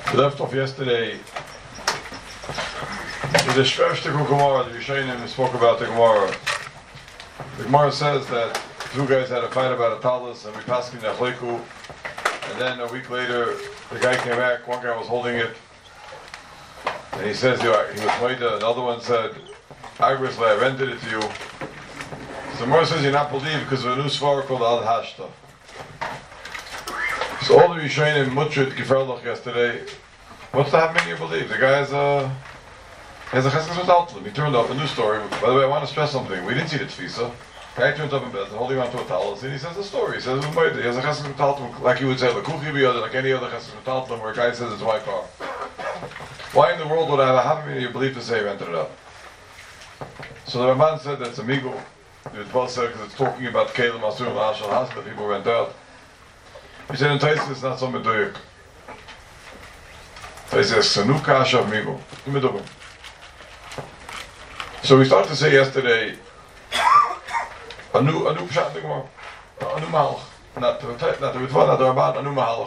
We left off yesterday with the Shveshtiku Gemara, the Rishonim spoke about the Gemara. The Gemara says that two guys had a fight about a talus and we passed in Achleiku, and then a week later the guy came back, one guy was holding it, and he says he was Moida, another one said, obviously I rented it to you. So the Gemara says you're not believed because of a new svara called Al Hashta. So all the Rishonim Mutrid Giferloch yesterday, what's the happening you believe? The guy has a chesed without him. He turned up, a new story. By the way, I want to stress something. We didn't see the tefisa. Guy turns up in bed, holding on to a towel, and he says the story. He says, he has a chesed without him, like he would say, like any other chesed without him, where a guy says it's my car. Why in the world would I have a happy you believe to say he rented it out? So the Ramban said that's amigo. The Ritva said because it's talking about Kelim Asur and Ashal Has that people rent out. He said in Taisa it's not so meduyik. Taisa says Sanuka Ashav Migo. So we started to say yesterday a new pshat in the Gemara, a new mahalach, not the Ritva, not the Ramban, a new mahalach.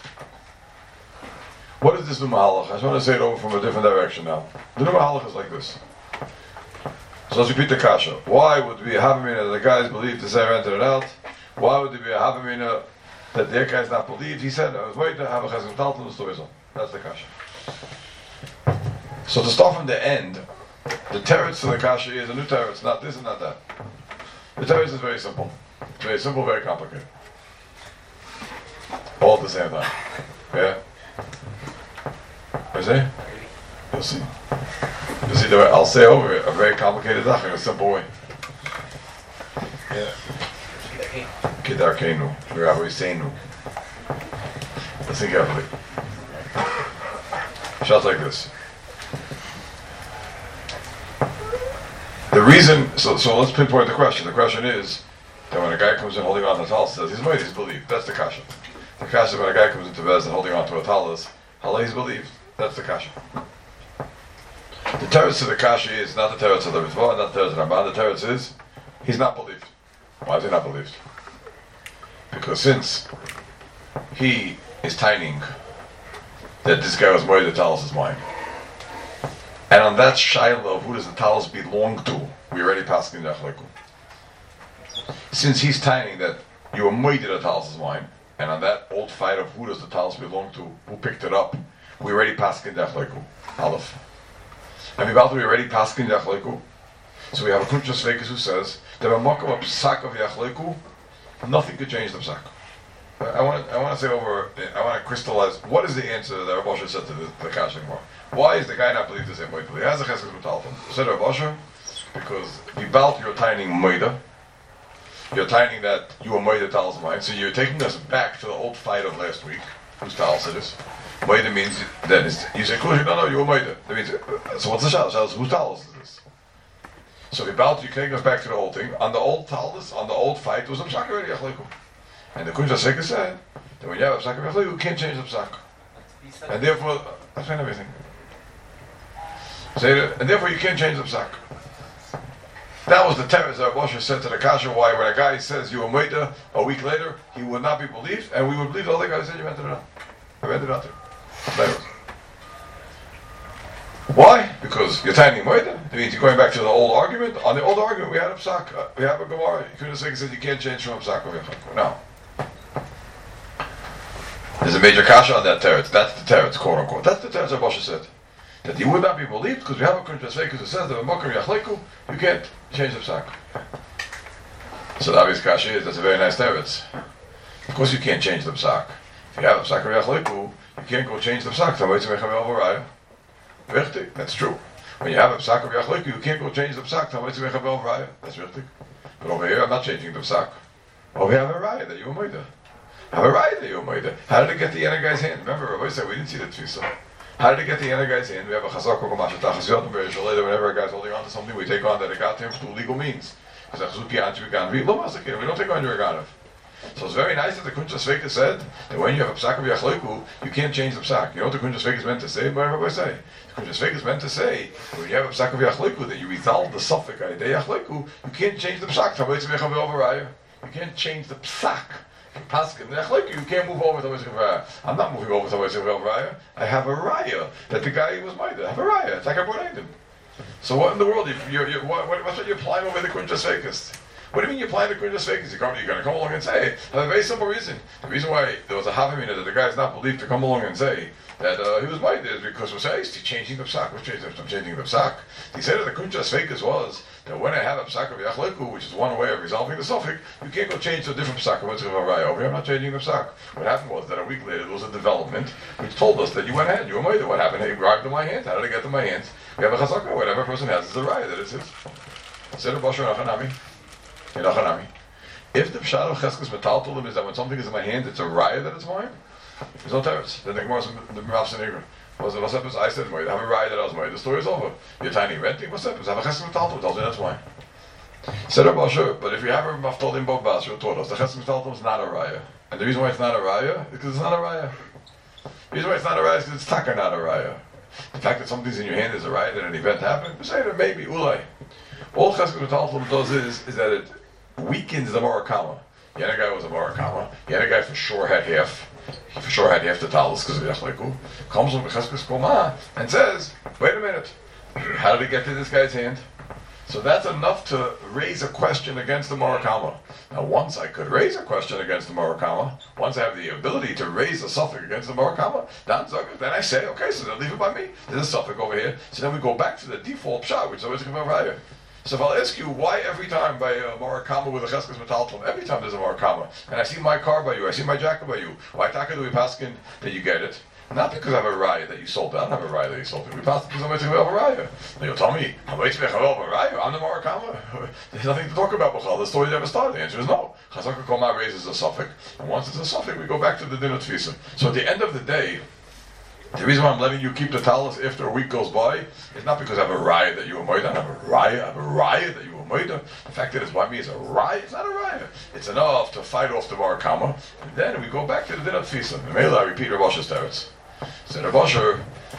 What is this new mahalach? I just want to say it over from a different direction now. The new mahalach is like this. So let's repeat the kasha. Why would be a havamina that the guys believe to say rented it out? Why would there be a havamina that their guy's not believed? He said, I was waiting to have a chesed talk to the story. That's the kasha. So to start from the end, the teretz to the kasha is a new teretz, not this and not that. The teretz is very simple. Very simple, very complicated. All at the same time. Yeah? You see? You'll see. You see, I'll say over it, a very complicated thing in a simple way. Yeah. Kedarkenu, Rabbi Seinu. Listen carefully. Shots like this. The reason, so let's pinpoint the question. The question is that when a guy comes in holding on to a talus, says he's made, he's believed. That's the kasha. The kasha when a guy comes into Bez and holding on to a talus, how he's believed. That's the kasha. The teretz of the kasha is not the teretz of the Ritva, not the teretz of the Ramban. The teretz is he's not believed. Why is he not believed? Because since he is tining that this guy was made, the talus is mine. And on that shaila of who does the talus belong to, we already passed in the Achleiku. Since he's tining that you were made, the talus is mine, and on that old fight of who does the talus belong to, who picked it up, we already passed in the Achleiku. Aleph. And we already passed in the Achleiku. So we have a Kunchas Vekas who says that a mock of a psak of Yachleiku, nothing could change the psak. I want to say over. I want to crystallize what is the answer that Rav Asher said to the Kasha Gemara. Why is the guy not believed the same way? He has a chesed metalton. Said Rav Asher because Gibalt you're tining moida. You're tining that you were moida tal's mine. So you're taking us back to the old fight of last week. Whose tal's it is? Moida means that is you say no you were moida. That means so what's the shal? Whose tal's is this? So Gibalt you taking us back to the old thing. On the old talus, on the old fight was a psak already achleiku. And the Kunja Seka said that when you have a psak of Yachleiku, you can't change the psak. And therefore, that's fine everything. And therefore you can't change the psak. That was the teretz that Moshe said to the Kasha, why when a guy says you were Moida a week later, he would not be believed, and we would believe the other guy said you rented it out. I rented it out there. Why? Because you're tiny Moida. That means you're going back to the old argument. On the old argument, we had a psak. We have a Gemara. Kunja Seka said you can't change from a psak of Yachleiku. No. There's a major kasha on that teretz. That's the teretz, quote unquote. That's the teretz that Moshe said. That he would not be believed because we have a Kunchas Vekas who says that a Mokar Yachleiku, you can't change the psak. So the obvious kasha is that's a very nice teretz. Of course you can't change the psak. If you have a psak of Yachleiku, you can't go change the psak. That's true. When you have a psak of Yachleiku, you can't go change the psak. That's richtig. But over here, I'm not changing the psak. Over here, I have a raya that you were made. Have a right that you made it. How did it get the other guy's hand? Remember, Rabbi said we didn't see the tefisa. How did it get the other guy's hand? We have a chazak or later. Whenever a guy's holding on to something, we take on that it got to him through legal means. We don't take on your aganav. So it's very nice that the Kunchas Vekas said that when you have a psak of Yachleiku, you can't change the psak. You know what the Kunchas Vekas meant to say? What did Rabbi say? The Kunchas Vekas meant to say when you have a psak of Yachleiku that you resolve the suffix Yachleiku, you can't change the psak. You can't change the psak. Paskin, you can't move over to Moishe Raya. I'm not moving over to Moishe Raya. I have a raya that the guy was made. I have a raya. It's like I brought him. So what in the world? What's what you're applying over the Kunjas Fakist? What do you mean you're applying the Kunjas Fakist? You're going to come along and say, I have a very simple reason. The reason why there was a Havamina that the guy is not believed to come along and say that he was made is because we're saying he's changing the psak. What's changing? I'm changing the psak. He said that the Kunjas Fakist was that when I have a psak of Yachleku, which is one way of resolving the suffix, you can't go change to a different psak. Over here, I'm not changing the psak. What happened was that a week later there was a development which told us that you went ahead, you were made. What happened? He grabbed in my hands. How did I get to my hands? We have a chazaka. Whatever a person has is a raya that it's his. Said Basher Nachanami. If the pshat of Cheskes Metaltolim is that when something is in my hand, it's a raya that it's mine, there's no teretz. Then the Gemara says, what's up? I said, I have a raya that I was made. The story is over. You're tiny renting. What's up? I have a Cheskes Metaltolim. Tells me that's mine. Said Basher, but if you have a Maftolim Bob who taught us, the Cheskes Metaltolim is not a raya. And the reason why it's not a raya is because it's not a raya. The reason why it's not a raya is because it's taka, not a raya. The fact that something's in your hand is a raya that an event happened, we say that maybe, ulay. All Cheskes Metaltolim does is that it weakens the Murakama. The other guy was a Murakama. The other guy for sure had half. He for sure had half the talis because of Yachleku. Comes with Cheskes Koma and says, wait a minute, how did it get to this guy's hand? So that's enough to raise a question against the Murakama. Now once I could raise a question against the Murakama, once I have the ability to raise a suffix against the Murakama, then I say, okay, so then leave it by me. There's a suffix over here. So then we go back to the default pshat, which is always going to be raya. So if I'll ask you why every time by a Murakama with a Cheskes Metaltolim, every time there's a Murakama, and I see my car by you, I see my jacket by you, why taka do we paskin that you get it? Not because I have a raya that you sold it. I don't have a raya that you sold it. We passed because I'm going to have a raya. And you'll tell me, I'm going to have a raya. I'm the Murakama. There's nothing to talk about. The story never started. The answer is no. Chazaka Koma raises a suffix, and once it's a suffix, we go back to the din of tfisa. So at the end of the day, the reason why I'm letting you keep the talis after a week goes by is not because I have a raya that you were moida. I have a raya that you were moida. The fact that it's by me is a raya. It's not a raya. It's enough to fight off the Murakama, and then we go back to the din of tfisa. And maybe I repeat Rav Asher's teretz. Said Rav Asher,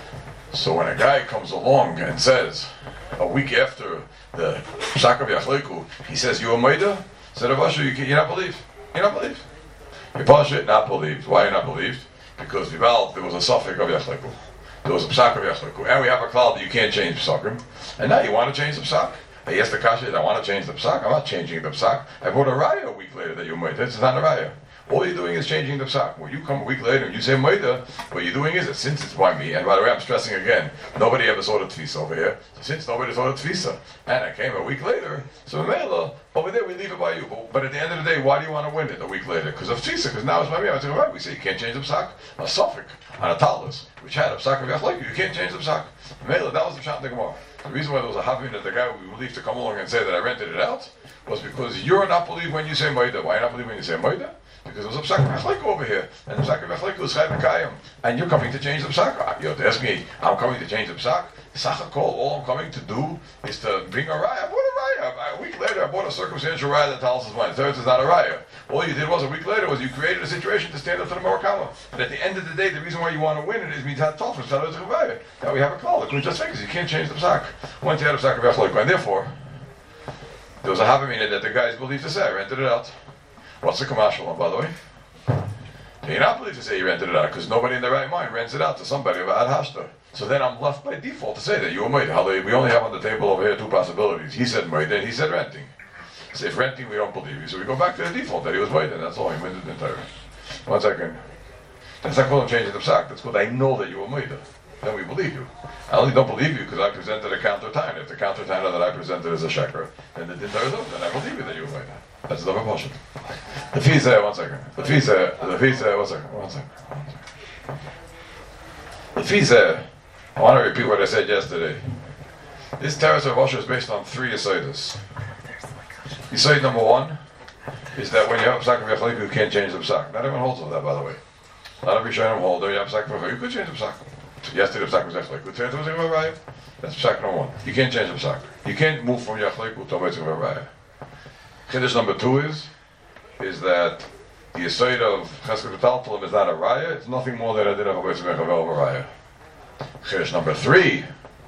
so when a guy comes along and says a week after the psak of Yachleku, he says you were moida. Said Rav Asher, you're not believed. You're not believed. You're pasha not believed. Why are you not believed? Because Vival, there was a suffix of Yachleku. There was a psak of Yachleku. And we have a cloud that you can't change psakim. And now you want to change the psak? I asked the kasha, I want to change the psak. I'm not changing the psak. I brought a raya a week later that you made. This is not a raya. All you're doing is changing the psak. When you come a week later and you say Maida, what you're doing is that since it's by me, and by the way, I'm stressing again, nobody ever saw the tfisa over here. So since nobody saw the tfisa, and I came a week later, so Mela, over there we leave it by you. But at the end of the day, why do you want to win it a week later? Because of tfisa, because now it's by me. I say, right, we say you can't change the psak. A suffix on a talis, which had a psak of Yachleku, you can't change the psak. Mela, that was the pshat in the Gemara. The reason why there was a havin that the guy we believed to come along and say that I rented it out was because you're not believe when you say Maida. Why not believe when you say Maida? Because there was a psak of Yachleku over here, and the psak of Yachleku is Chayv Mekayim, and you're coming to change the psak. You have to ask me, I'm coming to change the psak. Sachakol, all I'm coming to do is to bring a raya. I bought a raya. A week later, I bought a circumstantial raya that tells us mine. The third is not a raya. All you did was a week later was you created a situation to stand up to the Murakama. And at the end of the day, the reason why you want to win it is mitzat tofus, now we have a call. The Kunjas Fakist, you can't change the psak. Once you had a psak of Yachleku, and therefore, there was a havamina that the guys believed to say, I rented it out. What's the commercial one, by the way? You're not believed to say you rented it out because nobody in their right mind rents it out to somebody of Ad Hashta. So then I'm left by default to say that you were made. We only have on the table over here two possibilities. He said made and he said renting. So if renting, we don't believe you. So we go back to the default that he was made, and that's all he made the entire. 1 second. That's not called changing the psak. That's called I know that you were made. Then we believe you. I only don't believe you because I presented a counter time. If the counter time that I presented is a sheker, then the dinner is over. Then I believe you that you were made. That's the double portion. The fees there, 1 second. The fees there, 1 second. The fees there, I want to repeat what I said yesterday. This Teretz of Asher is based on 3 Yesodis. Yesod number 1 is that when you have a psak of Yachleku, you can't change the psak. Not everyone holds on that, by the way. Not every Rishonim hold there. You have a psak of Yachleku, you could change the psak. Yesterday the psak was Yachleku. Today it was Raya. That's psak number 1. You can't change the psak. You can't move from Yachleku to Raya. Chiddush number 2 is that the Yesod of Cheskes Metaltolim is not a raya, it's nothing more than a din of a raya. Chiddush number 3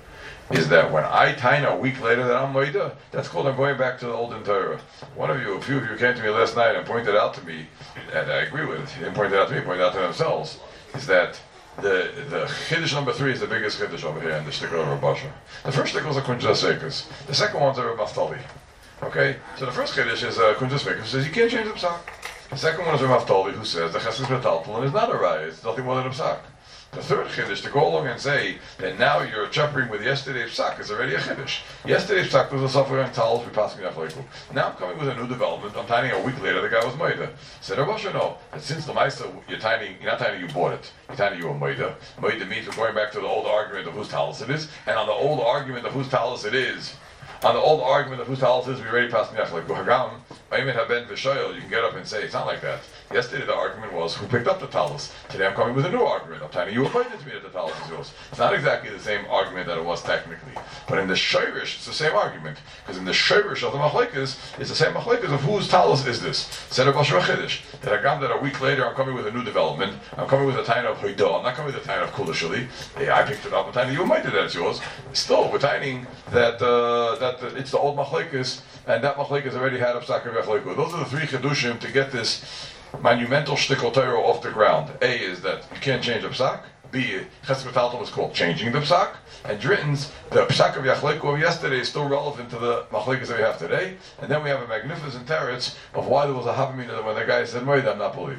is that when I taina a week later that I'm moida, that's called I'm going back to the olden Torah. A few of you came to me last night and pointed out to me, and I agree with it, he didn't point it out to me, pointed out to themselves, is that the Chiddush number 3 is the biggest Chiddush over here in the Shtickle of Rabasha. The first Shtickle is a Kunjas Sekas. The second one's a Naftali. Okay? So the first Chiddush is a Kunjas Sekas who says you can't change the Psak. The second one is a Naftali who says the Chesed Metaltal is not a Raya, it's nothing more than a Psak. The third Chiddush, to go along and say that now you're jumping with yesterday's Psak, is already a Chiddush. Yesterday's Psak was a Safar and Talis, we passing Yachleiku. Now I'm coming with a new development, I'm tidying a week later, the guy was Maida. Said Rabasha, no, that since the Maisa, you're not tidying, you bought it. You're tidying you a Maida. Maida means we're going back to the old argument of whose Talis it is, and on the old argument of whose Talis it is, we already passed the Yachleiku. Hagam, Aymin Haben V'Shoyel, you can get up and say, it's not like that. Yesterday the argument was who picked up the talis. Today I'm coming with a new argument. I'm telling you appointed to me that the talis is yours. It's not exactly the same argument that it was technically. But in the Shirish, it's the same argument. Because in the Shirish of the Machlekes, it's the same Machlekes of whose talis is this. Said Rabbi Shvachidish. That Hagam that a week later I'm coming with a new development. I'm coming with a time of Hoidah. I'm not coming with a time of Kulashili. Hey, I picked it up. I'm telling you appointed that it's yours. Still, we're timing that it's the old Machlekes, and that Machlekes already had Psak V'Yachleiku. Those are the three Chidushim to get this monumental shtickle Torah off the ground. A is that you can't change the psak. B, Chesed Metaltal is called changing the psak. And Drittens, the psak of Yachleiku of yesterday is still relevant to the machlekes that we have today. And then we have a magnificent teretz of why there was a havamina that when the guy said, "Moed, I'm not believed."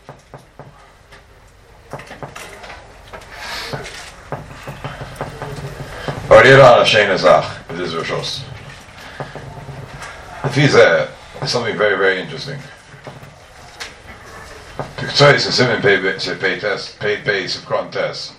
Orira Shein Azach. It is Roshos. The Fizeh is something very, very interesting. The Ktsois is Simon paid base of contest.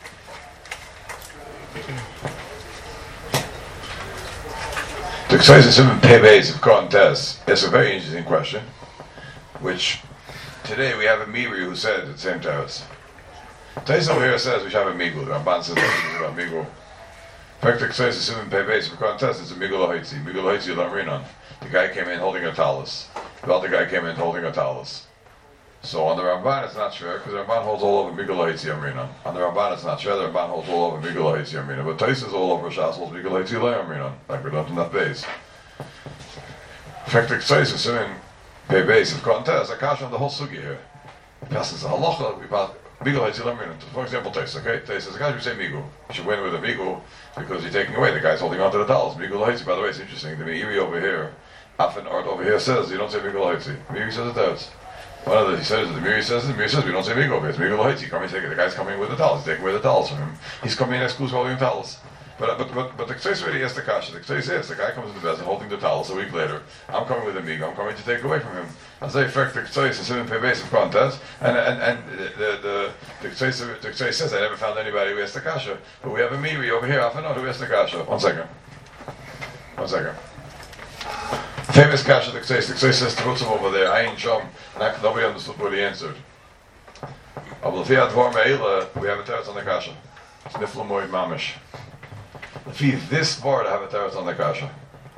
The Ktsois is Simon paid base of contest. It's a very interesting question, which today we have a Miri who said at the same terrace. Tais over here says we should have a Migul. The Ramban says about Migul. In fact, the Ktsois is Simon paid base of contest. It's a Migul Haitzi. Migul Haitzi Lamrinon. The guy came in holding a talus. The other guy came in holding a talus. So on the Ramban it's not fair because the Ramban holds all over Migul Haitzi Amrinon. On the Ramban it's not fair. The Ramban holds all over Migul Haitzi Amrinon. But Tais is all over Shas holds Migul Haitzi Amrinon. Like we don't in that base. In fact, the Ktsois is Simon paid base of contest. Akash on the whole sugi here. He passes the halacha. We pass Migul Haitzi Amrinon. For example, Tais. Okay, Tais says, "Guys, we say Migul. You should win with a Migul because you're taking away. The guy's holding on to the talus. Migul Haitzi. By the way, it's interesting. The Meiri over here, Afin Art over here says you don't say Migul Haitzi. Meiri says it does. He says the Meiri says we don't say Migul over here. It's Migul Haitzi. Come and take it. The guy's coming with the talus. He's taking away the talus from him. He's coming in exclusive holding the talus. But the Ktsois already asked the kasha. The Ktsois says the guy comes to the bezin holding the talus a week later. I'm coming with a Migul. I'm coming to take away from him. As I fact, the Ktsois is in base of contest, and the Ktsois says I never found anybody who asked the kasha. But we have a Meiri over here. I don't know who asked the kasha. One second. Famous kasha the Ktsois says to Rutzim over there. I ain't shom. Nobody understood what he answered. We have a teretz on the kasha. It's nifla moed mamish. This bar to have a teretz on the kasha.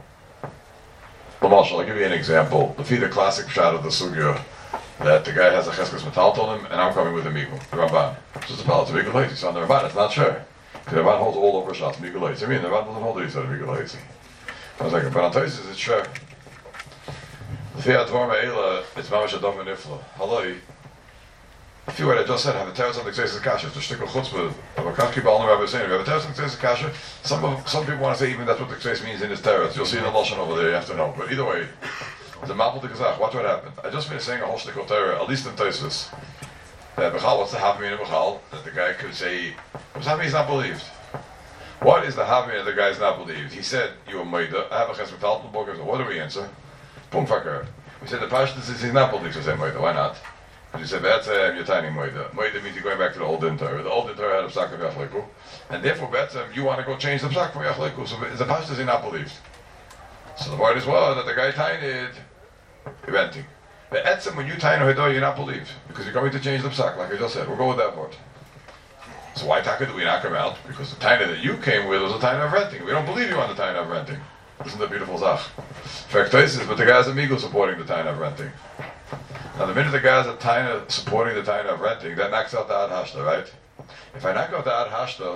I'll give you an example. The classic shot of the sugya that the guy has a cheskes metal on him, and I'm coming with a migul. The Ramban. It's just a pal. It's a migul haitzi. So on the Ramban, it's not sure. Because the Ramban holds all over shots migul haitzi. I mean, the Ramban doesn't hold it. He said migul haitzi. I was like, but on Taisis, it's sure. The fiat dvar me'ela, it's mamash adom v'nifla. Haloi. If you what I just said, have a teretz on the Ktsois kasha. It's a shtickle chutzpah of a kachki ba'al Rabbi saying, we have a teretz on the Ktsois kasha. Some people want to say even that's what the Ktsois means in his teretz. You'll see the lashon over there. You have to know. But either way, the mabel de gazach. Watch what happened. I just finished saying a whole shtickle Torah, at least in Taisus. That Bechal, what's the havmi in Bechal? That the guy could say, what's havmi is not believed. What is the havmi that the guy is not believed? He said, you a maida. I have a ches metal. What do we answer? Pum fakar. We said the pashtus is he's not believed. So say maida. Why not? Because he said, Betzem, you're tiny moida. Moida means you're going back to the old Torah. The old Torah had a psak of Yachleiku. And therefore, Betzem, you want to go change the psak from Yachleiku. So the pashtus is not believed. So the word is well that the guy tiny renting. The etzem, when you tiny Hido, you're not believed. Because you're going to change the psak, like I just said. We'll go with that part. So why taka do we knock him out? Because the tiny that you came with was a tiny of renting. We don't believe you on the tiny of renting. Isn't that beautiful zach? Fact is, but the guy's amigo supporting the tiny of renting. Now, the minute the guy's a taina supporting the taina of renting, that knocks out the ad hashta, right? If I knock out the ad hashta,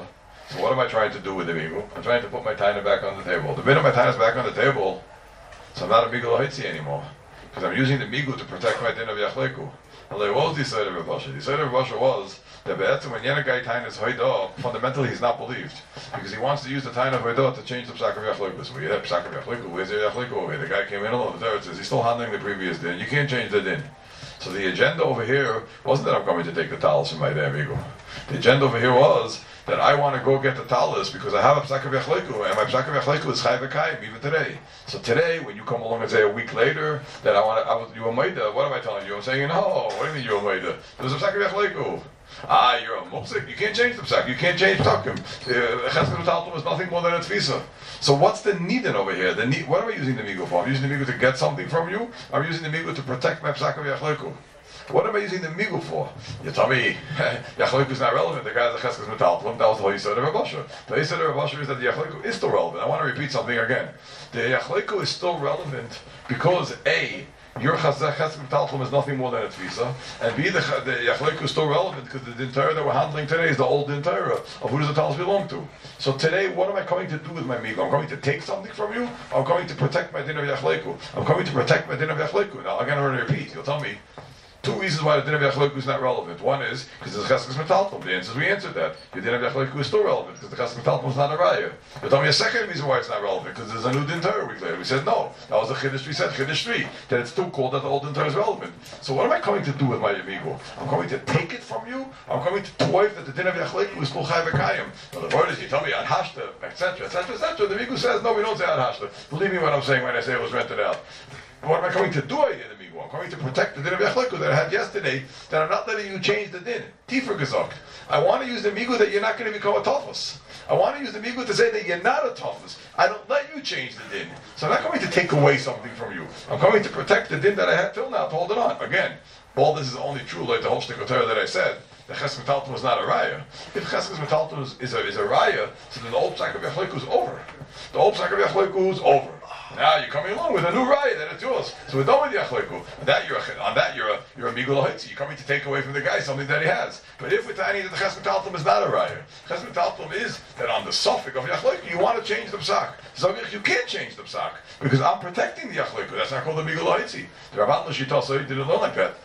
So what am I trying to do with the migu? I'm trying to put my taina back on the table. The minute my taina is back on the table, so I'm not a migu l'haitzi anymore. Because I'm using the migu to protect my din of yachleku. What was the side of Rav Asher? The side of Rav Asher was that when Yenagai taina is hoidah, fundamentally he's not believed. Because he wants to use the taina of hoidah to change the psak of yachleku. So we have psak of yachleku. Where's the yachleku over here? The guy came in alone. The says he's still handling the previous din. You can't change the din. So the agenda over here wasn't that I'm going to take the talis from my damn ego. The agenda over here was that I want to go get the talis because I have a psak of yachleku, and my psak of yachleku is chai v'kayim even today. So today, when you come along and say a week later that you a maida, what am I telling you? I'm saying, no, what do you mean you a maida? There's a psak of yachleku. You're a mupsik. You can't change the psak. You can't change takim. Chesed v'taltum is nothing more than a tfisa. So what's the nidin over here? What am I using the migu for? I'm using the migu to get something from you. I'm using the migu to protect my psak of yachleku. What am I using the migu for? You tell me, yachleku is not relevant. The guy has a cheskes metaltalum. That was the whole yisod of Rav Asher. The yisod of Rav Asher is that the yachleku is still relevant. I want to repeat something again. The yachleku is still relevant because A, your cheskes metaltalum is nothing more than a tfisa, and B, the yachleku is still relevant because the din Torah that we're handling today is the old din Torah of who does the talis belong to. So today, what am I coming to do with my migu? I'm going to take something from you. I'm going to protect my din of yachleku. I'm coming to protect my din of yachleku. Now again, I'm going to repeat. You'll tell me. Two reasons why the din of yachleku is not relevant. One is because there's a cheskes metaltalum. The answer is we answered that. The din of yachleku is still relevant because the cheskes metaltalum is not a raya. You'll tell me a second reason why it's not relevant because there's a new din Torah week later. We said no. That was the chiddush we said, chiddush 3, that it's still called that the old din Torah is relevant. So what am I coming to do with my amigo? I'm going to take it from you. I'm going to toiv that the din of yachleku is still chai v'kayim. Now the word is you tell me ad hashta, etc., etc., etc. The amigo says no, we don't say ad hashta. Believe me when I'm saying when I say it was rented out. What am I coming to do here, the migu? I'm coming to protect the din of yachleku that I had yesterday, that I'm not letting you change the din. Tifer gezogt. I want to use the migu that you're not going to become a tofus. I want to use the migu to say that you're not a tofus. I don't let you change the din. So I'm not coming to take away something from you. I'm coming to protect the din that I had till now to hold it on. Again, all this is only true like the whole shtick of Torah that I said. The cheskes metaltalum was not a raya. If cheskes metaltalum is a raya, so then the old psak of yachleku is over. The old psak of yachleku is over. Now you're coming along with a new raya that it's yours. So we're done with yachleku. On that you're a migu l'haitzi. You're coming to take away from the guy something that he has. But if we're tiny that the cheskes metaltalum is not a raya, cheskes metaltalum is that on the suffix of yachleku you want to change the psak. So you can't change the psak because I'm protecting the yachleku. That's not called the migu l'haitzi. The Rav L'Shitosoi didn't learn like that.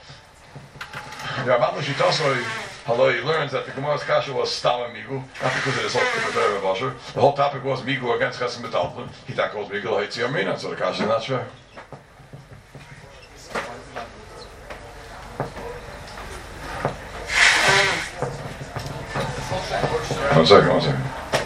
The Rav L'Shitosoi Haloi learns that the Gemara's kasha was stam migu, not because of this whole thing with Rav Asher. The whole topic was migu against chesed metaltalum. He thought it was migu l'haitzi amina, so the kasha is not fair. One second.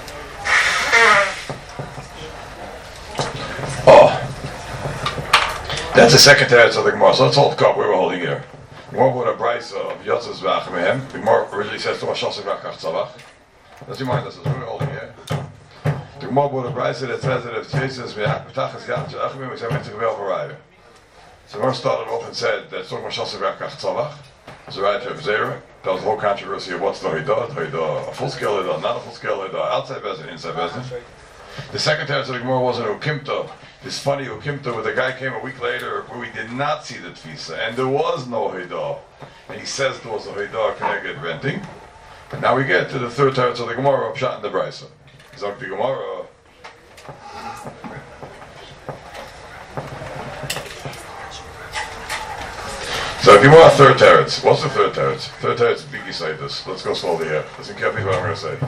That's the second teretz of the Gemara. So let's hold the cup we were holding here. The Gemara with a price of Yotzes v'Achamehem. The Gemara originally says to Hashasik v'Achach Tzavach. Let's remind us, that's what we're holding here. The Gemara with a price that says that if Jesus v'Achach Yam Tzavachim, we say we're going to go over. So the Gemara started off and said that it's talking about Hashasik v'Achach Tzavach. It's a right to Zera. That was the whole controversy of what's the Hidah, a full-scale Hidah, not a full-scale Hidah, outside Bezin, inside Bezin. The second teretz of the Gemara was an Ukimta. This funny Ukimta where the guy came a week later where we did not see the Tfisa and there was no Hidah. And he says there was a Hidah connected renting. And now we get to the third teretz of the Gemara of Pshat and the Brisa. Zok the Gemara. So if you want a third teretz, what's the third teretz? Third teretz is Biggie Saitis. Let's go slowly here. Listen carefully what I'm going to say.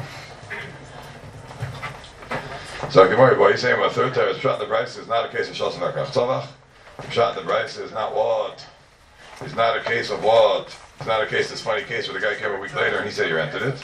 So Gemara, what he's saying about third teretz, Pshat and the Brisa is not a case of Shas v'Achach Tzavach. Pshat and the Brisa is not what? It's not a case of what? It's not a case, this funny case where the guy came a week later and he said you rented it.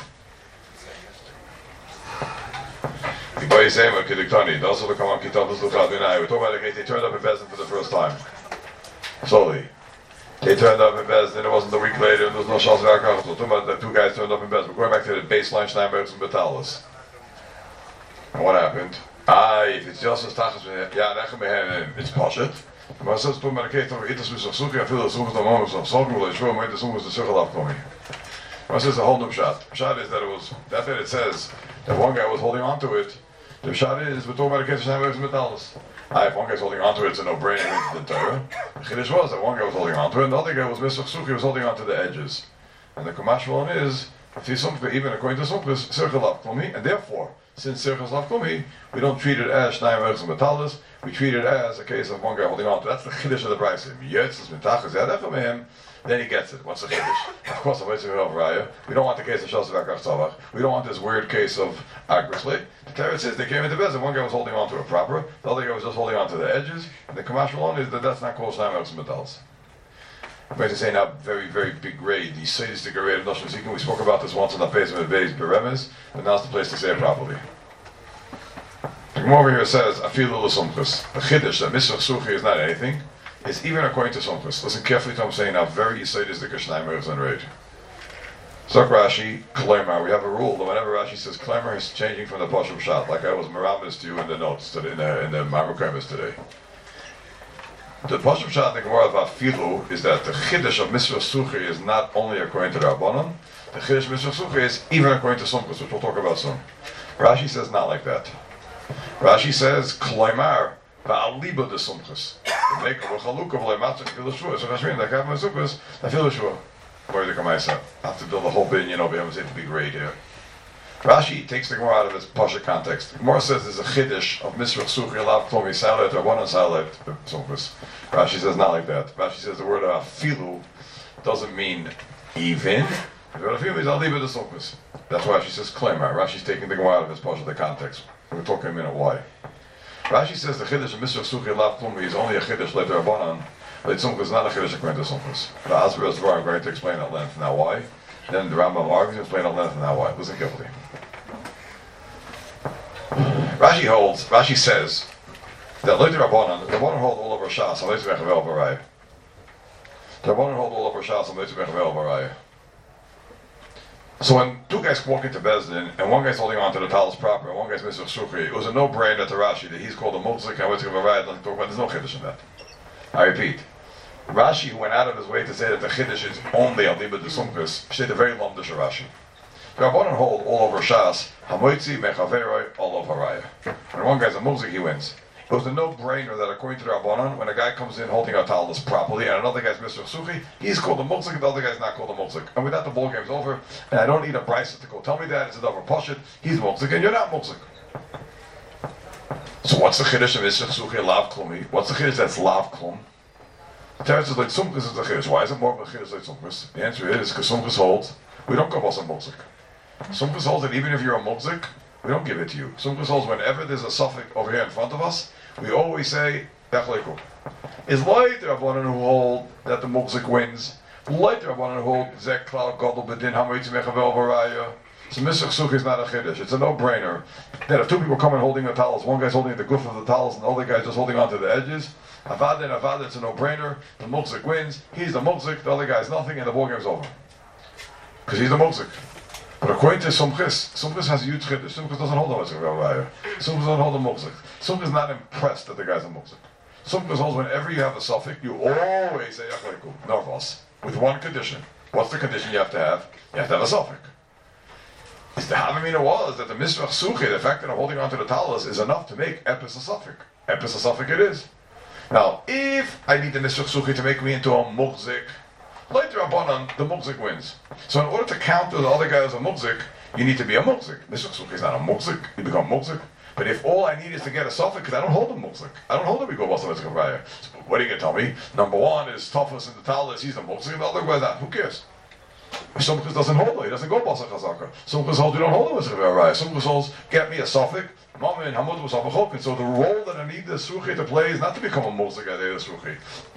What he's saying about Kidiktani, also the Kaman Kitab, we're talking about a case they turned up in Bezin for the first time. Slowly. They turned up in Bezin, and it wasn't a week later, and there was no Shas v'Achach. We're talking about the two guys turned up in Bezin. We're going back to the baseline Steinbergs and Batalis. And what happened? If it's just as tachas, it's poshet. Maar zelfs toen men kijkt over iets met zoeken en veel zoeken dan moments of zoeken wil je show me the zoeken the circle afkoming. Maar says the whole new shot. Shot is that it was that it says that one guy was holding on to it. The shot is we're talking about a case of Steinbergs and Batalis. If one guy's holding on to it, it's a no-brainer. The Torah. The Chiddush was that one guy was holding on to it, and the other guy was Misach Suki, was holding on to the edges. And the Kamash one is Even according to Sumchus, Sircha Lav Klumi, and therefore, since Sircha Lav Klumi, we don't treat it as Shnayim Erchs Metalis, we treat it as a case of one guy holding on to. That's the Chiddush of the Brisa. Then he gets it. What's the Chiddush? Of course, we don't want the case of Shosavak Achsavach. We don't want this weird case of Agrisli. The Torah says they came into Bez, and one guy was holding on to it proper, the other guy was just holding on to the edges, and the Kamash Malone is that that's not called Shnayim Erchs Metalis. I'm going to say now, very, very big grade, the sadistic grade of Noshim Zikin. We spoke about this once on the page of the Beis Beremes, but now's the place to say it properly. The Gemara over here says, Afilu l'Sumchus. The Chiddush, that Misrach Suchi is not anything, is even according to Sumchus. Listen carefully to what I'm saying now, very sadistic Shnayim Erchs and Raid. Zok Rashi, Klemer. We have a rule that whenever Rashi says Klemer, he's changing from the Pashup Shat, like I was Meramis to you in the notes, in the Mamre Kremis today. The Pashup Shah in the Gemara about Filu is that the Chiddush of Misrach Suchi is not only according to the Rabbanon, the Chiddush of Misrach Suchi is even according to Sumchus, which we'll talk about soon. Rashi says not like that. Rashi says, Kloimar, Ba'aliba de Sumchus. The maker of Chalukah v'leimatzah Filu Shua. So Rashmin, like have my Sumchus, the Filu Shua. Where the Kamaisa? I have to build a whole bin, we haven't said to be great here. Rashi takes the Gemara out of its Pasha context. The Gemara says there's a Chiddush of Misrach Suchi, Lav Klomi, Salet, or one on Salet, Sumchus. Rashi says not like that. Rashi says the word Filu doesn't mean even. The word Filu means Aliba de Sumchus. That's why Rashi says Klemer. Rashi's taking the Gemara out of its Pasha, the context. We'll talk in a minute why. Rashi says the Chiddush of Misrach Suchi, Lav Klomi is only a Chiddush later Rabbanan, but Sumchus is not a Chiddush according to Sumchus. The Asber Esvar, I'm going to explain at length now why. Then the Rambam argues and explain at length now why. Listen carefully. Rashi says that later Rabbanan, the Rabbanan hold all over Shas, and later Mechavel Baraya. The Rabbanan hold all over Shas, and later Mechavel Baraya. So when two guys walk into Bezdin, and one guy's holding on to the talis proper, and one guy's Misrach Suchi, it was a no-brainer to Rashi that he's called a Mutzik, and Wetzik Baraya, doesn't talk about, there's no Chiddush in that. I repeat. Rashi went out of his way to say that the Chiddush is only Aliba de Sumchus, said a very long dish of Rashi. The Rabbanan hold all over Shas, Hamoitzi, Mechaveroi, all over Haraya. When one guy's a Mutzik, he wins. It was a no-brainer that according to the Rabbanan, when a guy comes in holding a talis properly, and another guy's Misrach Suchi, he's called a Mutzik, and the other guy's not called a Mutzik. And with that, the ball game's over, and I don't need a Brisa to go tell me that, it's a double Pashit, he's Mutzik, and you're not Mutzik. So what's the Chiddush of Misrach Suchi, Lav Klumi? What's the Chiddush that's Lav Klum? Teretz is like Sumchus is the Chiddush. Why is it more of a Chiddush like Sumchus? The answer is because Sumchus holds, we don't call us a Mutzik. Sumchus holds that even if you're a Mutzik, we don't give it to you. Sumchus holds whenever there's a suffix over here in front of us, we always say, Dachleiku. Is light the Rabbanan who hold that the Mutzik wins, light the Rabbanan who hold Zek Klal Godel Bedin Hamoitzi Mechavel Varaya. So Misrach Suchi is not a Chiddush. It's a no-brainer that if two people come in holding the talis, one guy's holding the goof of the talis and the other guy's just holding onto the edges, Avad and Avad, it's a no-brainer. The Mutzik wins, he's the Mutzik, the other guy's nothing, and the ball game's over. Because he's the Mutzik. But according to Sumchus has a huge Chiddush. Sumchus doesn't hold a Mutzik. Sumchus doesn't hold a Mutzik. Sumchus is not impressed that the guy's a Mutzik. Sumchus holds whenever you have a suffix, you always say Yachleiku, Norvos, with one condition. What's the condition you have to have? You have to have a suffix. Is the Havamina was that the Misrach Suchi, the fact that I'm holding onto the talis, is enough to make Epis a suffix. Epis a suffix it is. Now, if I need the Misrach Suchi to make me into a Mukzik, later Rabbanan, the Mukzik wins. So in order to counter the other guy as a Mukzik, you need to be a Mukzik. Misrach Suchi is not a Mukzik, you become Mukzik. But if all I need is to get a suffix, because I don't hold a Mukzik. I don't hold a Biko Basa Mitzvah Raya. So what are you going to tell me? Number one is Tafas in the talis, he's the Mukzik, and the other guy is not. Who cares? Sumchus doesn't hold it, he doesn't go Basa Chazaka. Sumchus holds, you don't hold a Mitzvah Raya. Sumchus holds, get me a suffix, Mama and Hamud was Abachok. And so the role that I need the Suchi to play is not to become a Mukzik at the Suchi.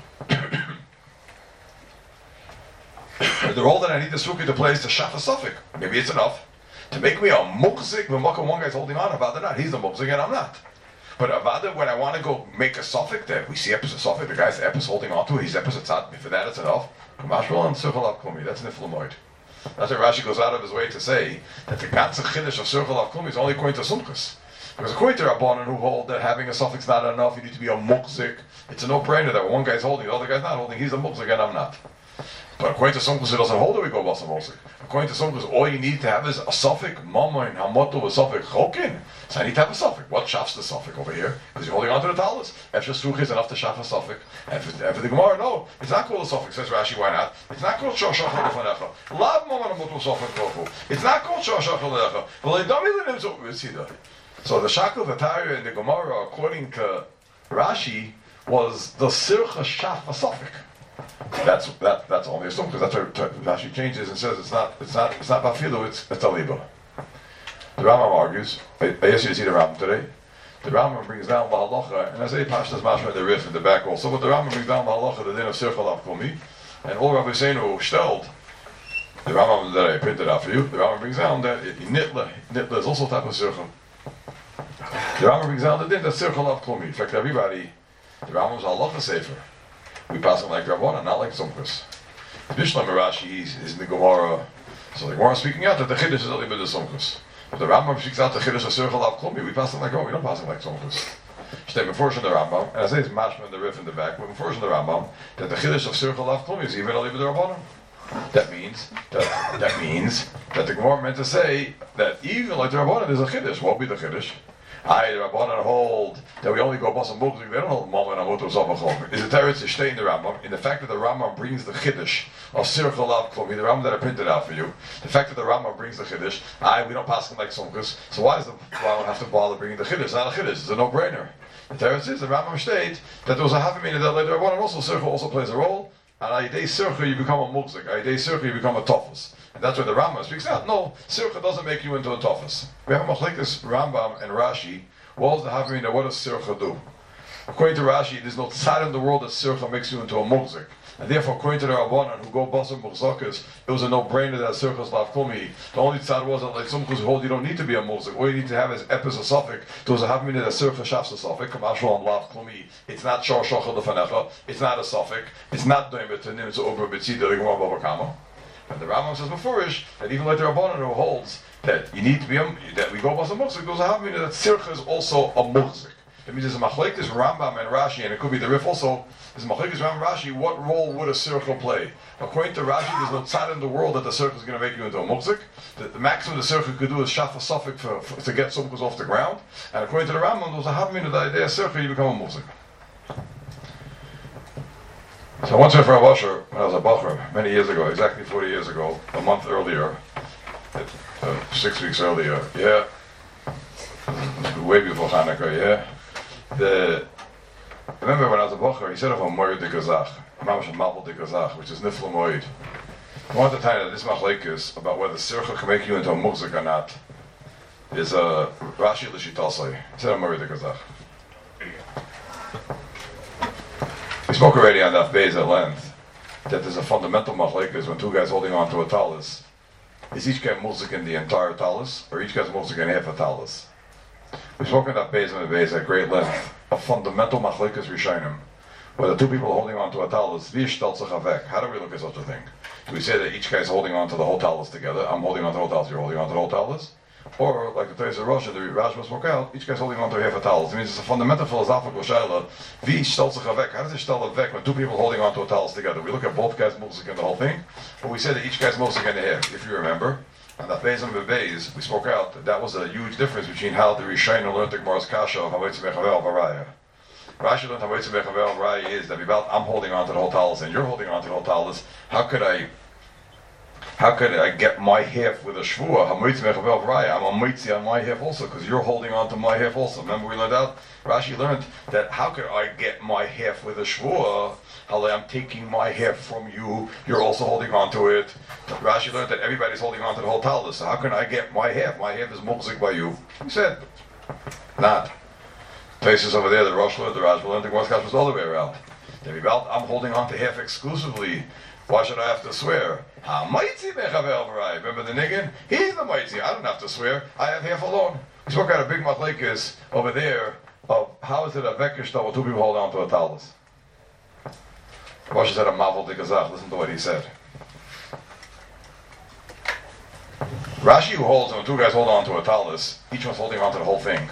The role that I need the Suki to play is to shaf a suffix. Maybe it's enough to make me a mukzik. When one guy's holding on, Avada not. He's the mukzik and I'm not. But Avada, when I want to go make a suffix, that we see Epis a suffix, the guy's Epis holding on to it, he's Epis atzad. For that, it's enough. Kamashval and Sirchel Kumi. That's Niflamoid. That's why Rashi goes out of his way to say that the ganze Chiddush of Sirchel Kumi is only according to Sumchus. Because according to Rabbanan who hold that having a suffix is not enough, you need to be a mukzik. It's a no-brainer that when one guy's holding, the other guy's not holding, he's a mukzik and I'm not. But according to Sumchus, it doesn't hold that we go basam mosik. According to Sumchus, all you need to have is a suffix, mama and hamoto with suffix chokin. So I need to have a suffix. What shafts the suffix over here? Because you're holding on to the talis. If just such is enough to shaf a suffix. And for the Gemara, no, it's not called a suffix. Says Rashi, why not? It's not called shoshach lefanecha. Lav mama and hamoto suffix kofu. It's not called shoshach lefanecha. So the shackle, the tire, and the Gemara, according to Rashi, was the sircha shaf a suffix. That's only assumed because that's where Rashi changes and says it's not bafilu, it's a liba. The Rambam argues. I asked you to see the Rambam today. The Rambam brings down the halacha, and I say Pashtas Mashma the Rif in the back also. But the Rambam brings down the halacha, the din of Sircha Lav Kumi, and all Rabbi Seinu stelled. The Rambam that I printed out for you. The Rambam brings down that nitla is also a type of Sircha. The Rambam brings down the din that Sircha Lav Kumi. In fact, everybody, the Rambam's halacha sefer. We pass it like Rabbanan, not like Sumchus. The Bishlam Rashi is in the Gemara. So the Gemara is speaking out that the Chiddush is only bit of Sumchus. But the Rambam speaks out the Chiddush of Sircha Lav Klumi. We pass it like we don't pass it like Sumchus. Shtei Meforsh in the Rambam, and I say it's Mashma in the Rif in the back, but Meforsh in the Rambam that the Chiddush of Sircha Lav Klumi is even only bit of Rabbanan. That means that the Gemara meant to say that even like the Rabbanan is a Chiddush. What will be the Chiddush? The Rabbanan hold that we only go basam mukzik. They don't hold mama and amutu zavachom. Is the teretz to stay in the Rambam in the fact that the Rambam brings the chiddush of Sircha Lav Klumi, the Rambam that I printed out for you. The fact that the Rambam brings the chiddush, we don't pass him like Sumchus. So why does the Rambam have to bother bringing the chiddush? It's not a chiddush. It's a no-brainer. The teretz is the Rambam states that there was a havamina that later Rabbanan also Sircha also plays a role. And ayidei Sircha you become a mukzik. Ayidei Sircha you become a tofus. And that's where the Rambam speaks out. No, Sircha doesn't make you into a tofus. We have a machlekes Rambam and Rashi. What does the Havamina? What does Sircha do? According to Rashi, there's no tzad in the world that Sircha makes you into a mukzik. And therefore, according to the Rabbanan who go basar mukzakas, it was a no-brainer that Sircha's lav kumi. The only tzad was that like some who hold you don't need to be a mukzik. All you need to have is epis a suffix. There was a Havamina that Sircha shafs a suffix. Kamashal and lav kumi. It's not shor shachal lefanecha. It's not a suffix. It's not doimet to nim to over betzida the Gemara bava kama. And the Rambam says beforish that even like the Rabbanan who holds that you need to be that we go basar mukzik, goes a Havamina that Sircha is also a mukzik. That means there's a machlekes Rambam and Rashi, and it could be the Rif also. There's a machlekes Rambam and Rashi. What role would a Sircha play? According to Rashi, there's no tzad in the world that the Sircha is going to make you into a mukzik. The maximum the Sircha could do is shaf a suffix to get Sumchus off the ground. And according to the Rambam, there's a Havamina that idea Sircha you become a mukzik. So I once went for a washer when I was a bacher many years ago, exactly 40 years ago, a month earlier, 6 weeks earlier, yeah, way before Hanukkah, yeah. Remember when I was a bacher, he said of a moed de gazach, mamash mabel de gazach, which is nifla moed. I want to tell you that this machlekes about whether Sircha can make you into a mukzik or not is a Rashi l'shitasei. He said a moed de gazach. We spoke already on that base at length that there's a fundamental machlekes when two guys holding on to a talis. Is each guy mukzik in the entire talis, or each guy's mukzik in half a talis? We spoke on that base and the base at great length. A fundamental machlekes rishonim, where the two people are holding on to a talis. How do we look at such a thing? Do we say that each guy's holding on to the whole talis together? I'm holding on to the whole talis. You're holding on to the whole talis. Or, like the Teis of Rosh, the Rashba spoke out, each guy's holding on to half a talis. It means it's a fundamental philosophical shaila. How does it stel vek when two people holding on to a talis together? We look at both guys' mukzik and the whole thing, but we say that each guy's mukzik in the half. If you remember, on the Beis and Beis, we spoke out that was a huge difference between how the Rishonim learned the Gemara's kasha of Havoitz Mechavel Varaya. Rashi learned Havoitz Mechavel Varaya is that about I'm holding on to the whole talis and you're holding on to the whole talis. How could I get my half with a shvua? I'm a mitzi on my half also, because you're holding on to my half also. Remember we learned out? Rashi learned that how could I get my half with a shvua? I'm taking my half from you, you're also holding on to it. Rashi learned that everybody's holding on to the whole talis, so how can I get my half? My half is mukzik by you. He said, not. Places over there, the Rosh learned, the Rashba learned, the Gemara's Kash was all the way around. I'm holding on to half exclusively. Why should I have to swear? Remember the niggin? He's the mighty. I don't have to swear. I have half alone. We spoke out a big machlekes over there of how is it a vekish that two people hold on to a talis. Rashi said a mavel de gazach. Listen to what he said. Rashi who holds when two guys hold on to a talis, each one's holding on to the whole thing.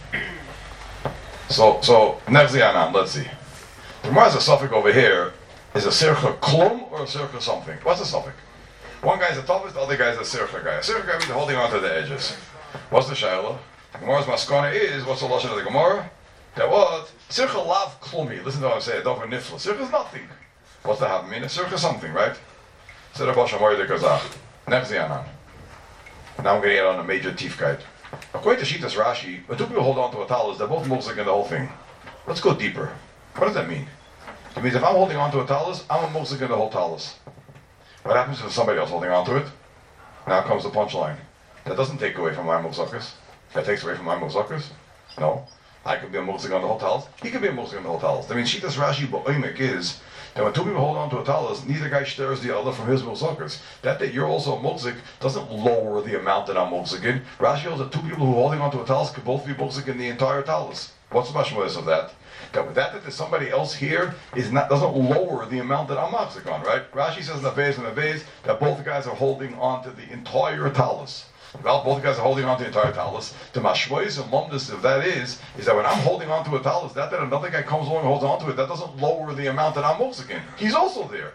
So Nechzi Anan, let's see. The Gemara has a suffix over here Is a sircha klum or a sircha something? What's a suffix? One guy's a toughest, the other guy's a sircha guy. A sircha guy means holding on to the edges. What's the shayla? The Gemara's maskana is, what's the lashon of the Gemara? That what? Sircha lav klumi. Listen to what I'm saying. Don't nifla. Sircha is nothing. What's the have mean? A sircha something, right? Said Rabbi Shamoy de Kazach. Nefzianan. Now I'm going to get on a major teeth guide. According to Shitas Rashi, when two people hold on to a talis, they're both mukzik in the whole thing. Let's go deeper. What does that mean? It means if I'm holding on to a talis, I'm a mukzik in the whole talis. What happens if somebody else holding on to it? Now comes the punchline. That doesn't take away from my mukzakas. That takes away from my mukzakas? No. I could be a mukzik on the whole talis. He could be a mukzik on the whole talis. I mean, Shitas Rashi ba'oimek is that when two people hold on to a talis, neither guy stirs the other from his mukzakas. That you're also a mukzik doesn't lower the amount that I'm mukzik in. Rashi holds that two people who are holding on to a talis could both be mukzik in the entire talis. What's the mashmois of that? That with that there's somebody else here doesn't lower the amount that I'm mukzik on, right? Rashi says in the vase that both guys are holding on to the entire talis. Well, both guys are holding on to the entire talis. The mashmois and lumdus of that is that when I'm holding on to a talis, that another guy comes along and holds on to it, that doesn't lower the amount that I'm mukzik in. He's also there.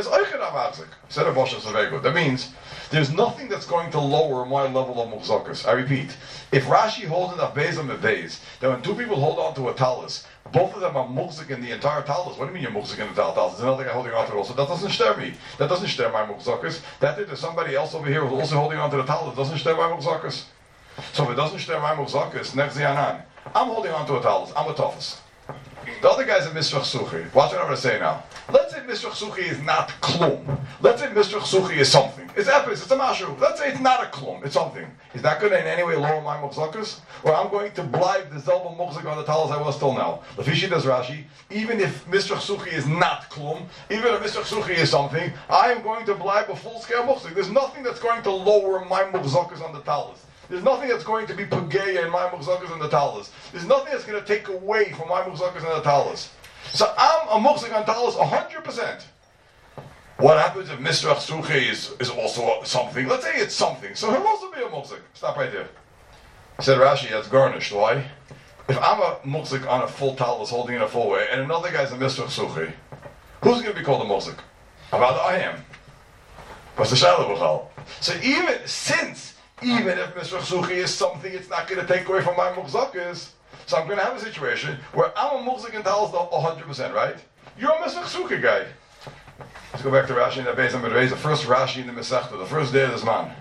That means there's nothing that's going to lower my level of mukzakas. I repeat, if Rashi holds in a vase and a vase, that when two people hold on to a talis, both of them are mukzik in the entire talis. What do you mean you're mukzik in the entire talis? There's another guy holding on to it also. That doesn't stir me. That doesn't stir my mukzakas. That there's somebody else over here who's also holding on to the talis. Doesn't stir my mukzakas. So if it doesn't stir my mukzakas, nefzianan. I'm holding on to a talis. I'm a toughest. The other guy's a Misrach Suchi. Watch what I'm going to say now. Let's say Misrach Suchi is not klum. Let's say Misrach Suchi is something. It's epis, it's a mashu. Let's say it's not a klum, it's something. Is that going to in any way lower my mukzakas? Or I'm going to blind the zelba mukzak on the talis I was till now. Lafishi does Rashi, even if Misrach Suchi is not klum, even if Misrach Suchi is something, I am going to blind a full-scale mukzak. There's nothing that's going to lower my mukzakas on the talis. There's nothing that's going to be pageya in my mukzakas and the talis. There's nothing that's going to take away from my mukzakas and the talis. So I'm a mukzak on talis 100%. What happens if Misrach Suchi is also something? Let's say it's something. So he'll also be a mukzak. Stop right there. Said Rashi, that's garnished. Why? If I'm a mukzak on a full talis holding in a full way, and another guy's a Misrach Suchi, who's going to be called a mukzak? About I am. What's the shalom b'chal? So even if Misrach Suchi is something, it's not going to take away from my mukzakas. So I'm going to have a situation where I'm a mukzak in talis 100%, right? You're a Misrach Suchi guy. Let's go back to Rashi in the Beis HaMidrash, the first Rashi in the Masechta, the first day of this man.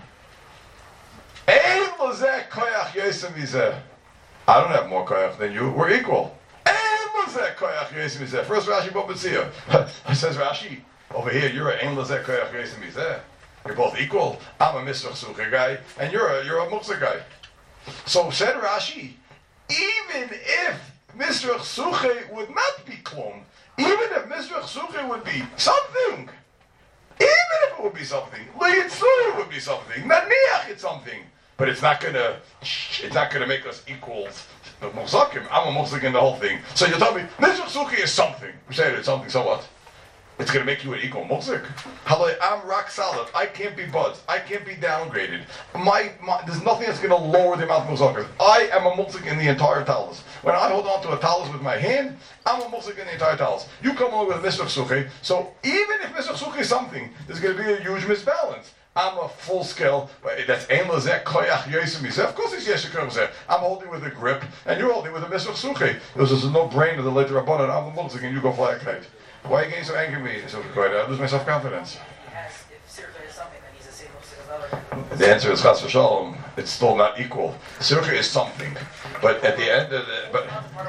I don't have more koyach than you. We're equal. First Rashi Bobatzia. Says Rashi, over here you're a ein lazeh koyach yosim mizeh. You're both equal. I'm a Misrach Suchi guy, and you're a mukzak guy. So said Rashi, even if Misrach Suchi would not be klum, even if Misrach Suchi would be something, even if it would be something, Leitzur would be something, Naniach it's something, but it's not gonna make us equals. Mukzakim, I'm a mukzak in the whole thing. So you tell me Misrach Suchi is something. We say it's something. So what? It's going to make you an equal mukzak. I'm rock solid. I can't be buds. I can't be downgraded. There's nothing that's going to lower the amount of mukzakas. I am a mukzak in the entire talis. When I hold on to a talis with my hand, I'm a mukzak in the entire talis. You come along with a Misrach Suchi, so even if Misrach Suchi is something, there's going to be a huge misbalance. I'm a full scale, that's ein lazeh koyach yosim mizeh. Of course it's yesh koyach. I'm holding with a grip, and you're holding with a Misrach Suchi. There's just no brain of the later rabbanon. I'm a mukzak and you go fly a kite. Why are you getting so angry at me? So I lose my self-confidence. If Sircha is something, then he's the same mukzak as other. The answer is chas v'shalom. It's still not equal. Sircha is something, but at the end of the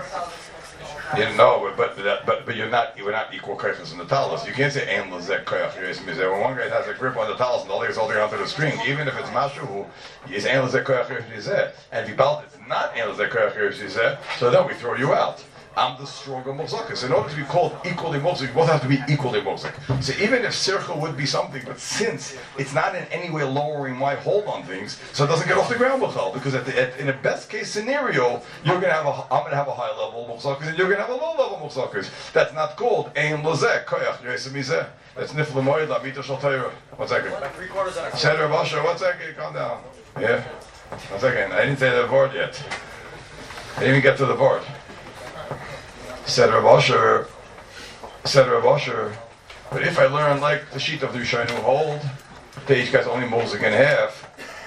but you're not equal koyachas in the talis. You can't say ein lazeh koyach yosim mizeh. When one guy has a grip on the talis and the other is holding onto the string, even if it's mashu who is ein lazeh koyach yosim mizeh, and if you belt it's not ein lazeh koyach yosim mizeh, so then we throw you out. I'm the stronger mukzakas. In order to be called equally mukzak, you both have to be equally mukzak. So even if sircha would be something, but since it's not in any way lowering my hold on things, so it doesn't get off the ground b'chal, because in a best case scenario, I'm going to have a high level mukzakas, and you're going to have a low level mukzakas. That's not called ein lazeh koyach yosim mizeh. That's nifle moed lamita shel Torah. 1 second. Seder Basha, 1 second. Calm down. Yeah. 1 second. I didn't say the board yet. I didn't even get to the board. Said Rav Asher, But if I learn like the sheet of the Rishonim who hold that each guy's only mosig in half,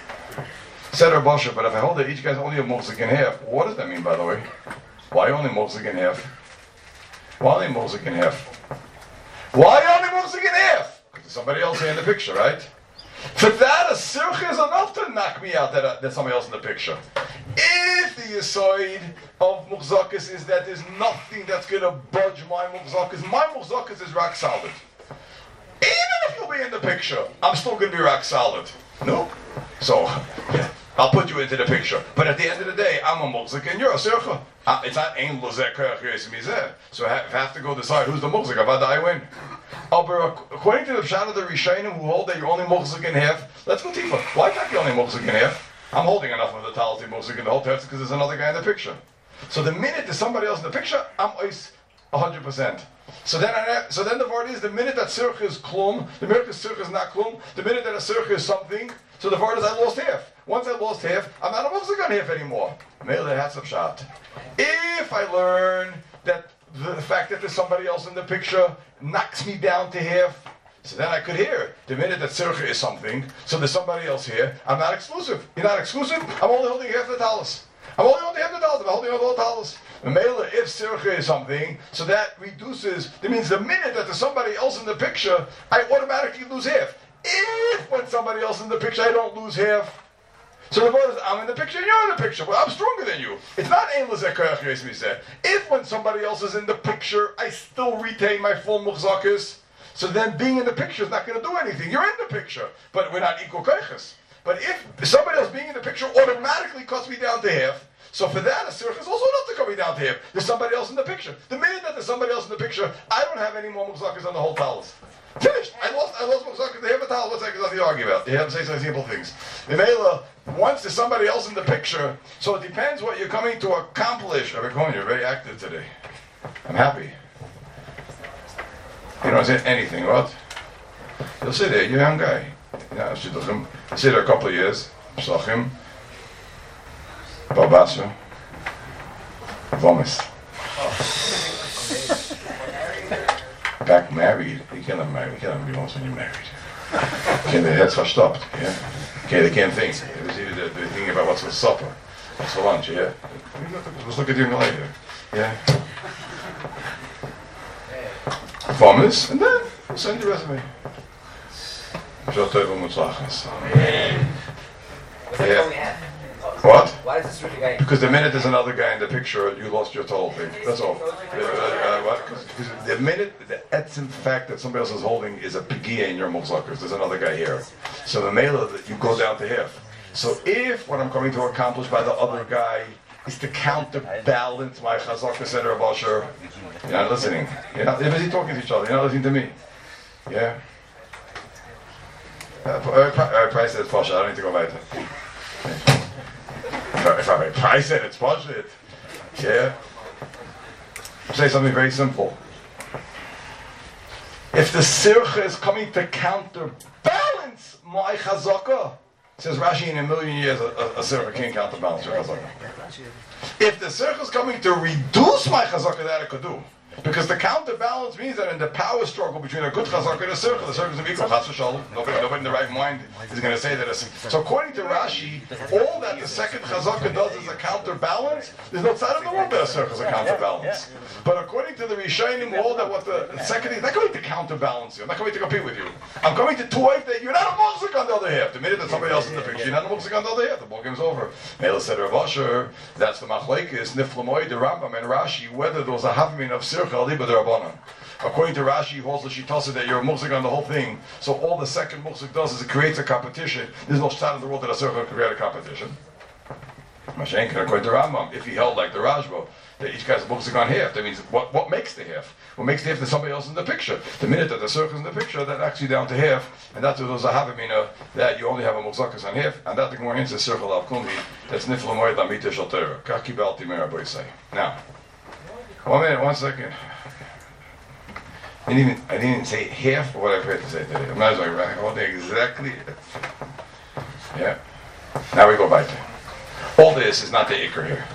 Seder Basha, but if I hold that each guy's only a mosig in half, what does that mean, by the way? Why only mosig in half? Why only mosig in half? Why only mosig in half? Because there's somebody else here in the picture, right? For that, a sircha is enough to knock me out that there's somebody else in the picture. If the yisoid of muhzakas is that there's nothing that's going to budge my muhzakas is rock solid. Even if you'll be in the picture, I'm still going to be rock solid. No? So, I'll put you into the picture. But at the end of the day, I'm a muhzak and you're a sircha. It's not ein lozeh koyach yosem mizeh. So I have to go decide who's the muhzak. Avad I win. According to the pshat of the Rishonim who hold that you're only muhzak in half, let's go deeper. Why can't you only muhzak in half? I'm holding enough of the talis to be muhzak in the whole teretz because there's another guy in the picture. So the minute there's somebody else in the picture, I'm ois 100%. So then the word is the minute that sircha is klum, the minute that sircha is not klum, the minute that a sircha is something, so the word is I lost half. Once I lost half, I'm not a muhzak on half anymore. Mele has a pshat. If I learn that the fact that there's somebody else in the picture knocks me down to half, so then I could hear the minute that sircha is something, so there's somebody else here, I'm not exclusive. You're not exclusive, I'm only holding half the talis. I'm only holding half the talis, I'm holding all the talis. Mele, if sircha is something, so that reduces, that means the minute that there's somebody else in the picture, I automatically lose half. If when somebody else in the picture I don't lose half, so the word is I'm in the picture and you're in the picture, well I'm stronger than you. It's not ein lozeh koyach yosem mizeh. If when somebody else is in the picture, I still retain my full muhzakas, so then being in the picture is not going to do anything. You're in the picture, but we're not equal koyches. But if somebody else being in the picture automatically cuts me down to half, so for that, a sircha is also enough to cut me down to half. There's somebody else in the picture. The minute that there's somebody else in the picture, I don't have any more muhzakas on the whole talis. Finished. I lost muhzakas. They have a talis. What's that nothing to argue about? You have to say some simple things. Mimela, once there's somebody else in the picture, so it depends what you're coming to accomplish. Rabbi Cohen, you're very active today. I'm happy. You don't say anything, what? You'll sit there, you're a young guy. Shidduchim. Sit there a couple of years. Psachim. Babasa. Vomis. Back married. You can't have married. You can't have once when you're married. Okay, their heads are stopped. Yeah. Okay, they can't think. They're thinking about what's for supper. What's for lunch, yeah. Let's look at you in the later. Yeah. Vomis, and then send your resume. Yeah. What? Why is this really guy? Because the minute there's another guy in the picture, you lost your total thing. That's all. Because the minute, the etzim fact that somebody else is holding is a pigia in your muhzakas, there's another guy here. So the mela, you go down to half. So if what I'm coming to accomplish by the other guy is to counterbalance my chazaka Seder Basha, you're not listening. You're busy talking to each other. You're not listening to me. Yeah? Price said Pasha. I don't need to go weiter. If I price it, it's Pasha. Yeah? Say something very simple. If the sircha is coming to counterbalance my chazaka, says Rashi, in a million years a sircha can't counterbalance your chazaka. If the sircha is coming to reduce my chazaka, that it could do. Because the counterbalance means that in the power struggle between a good chazaka and a sircha, the sircha is equal. Chas v'shalom. Nobody in the right mind is going to say that. So according to Rashi, all that the second chazaka does is a counterbalance. There's no side of the world that a sircha is a counterbalance. But according to the Rishonim, all that what the second is not going to counterbalance you. I'm not coming to compete with you. I'm coming to wipe that you're not a muhzak on the other half. The minute that somebody else in the picture, you're not a muhzak on the other half. The ball game's over. Mela said Rav Asher, that's the machlekes, niflamoy, the Rambam, and Rashi, whether there was a havmin of sircha aliba derabanan. According to Rashi, he holds the shitasa that you're a muhzak on the whole thing. So all the second muhzak does is it creates a competition. There's no shot in the world that a sircha can create a competition. Mashenkin, according to Rambam, if he held like the Rajba, that each guy's a muhzak on half, that means what makes the half? What makes the half? There's somebody else in the picture. The minute that the circle is in the picture, that knocks you down to half, and that's what those havamina that you only have a muhzakas on half, and that the Gemara says circle of kumbi. That's niflamoy lamita shaltera. Kaki balti meraboy say. Now, 1 minute, 1 second. I didn't even say half of what I've heard to say today. I'm not like right. Holding exactly. Yeah. Now we go back to. All this is not the ikr here.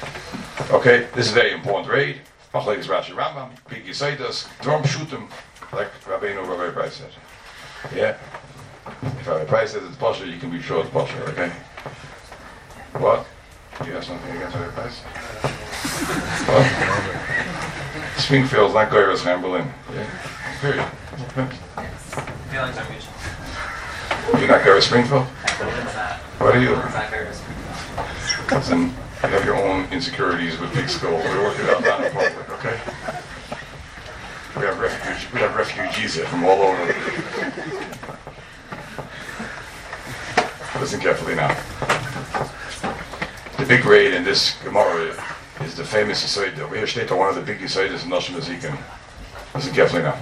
Okay, this is very important. Raid. Machlekes Rashi Rambam. Big Yisaitas. Drum Shutim. like Rabbi Price said. Yeah? If Rabbi Price says it's Pasha, you can be sure it's Pasha, okay? What? Do you have something against Rabbi Price? What? Springfield's not Goyres Chamberlain. Yeah? Period. Feelings are mutual. You're not Goyres Springfield? What are you? Listen, you have your own insecurities with big school. We work it out down in public, okay? We have refugees here from all over. Listen carefully now. The big raid in this Gemara is the famous Yesod. Over here steht one of the big Yesodas in Nashim Ezekin. Listen carefully now.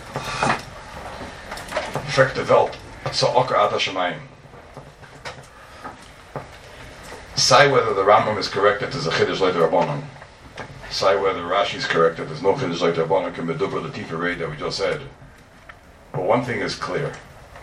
Frek de Welt, Sa'okar Ad HaShamayim. Say whether the Rambam is correct that there's a Chiddush like the Rabbanon. Say whether Rashi is correct that there's no Chiddush like the Rabbanon can medubra the Tifa raid that we just said. But one thing is clear.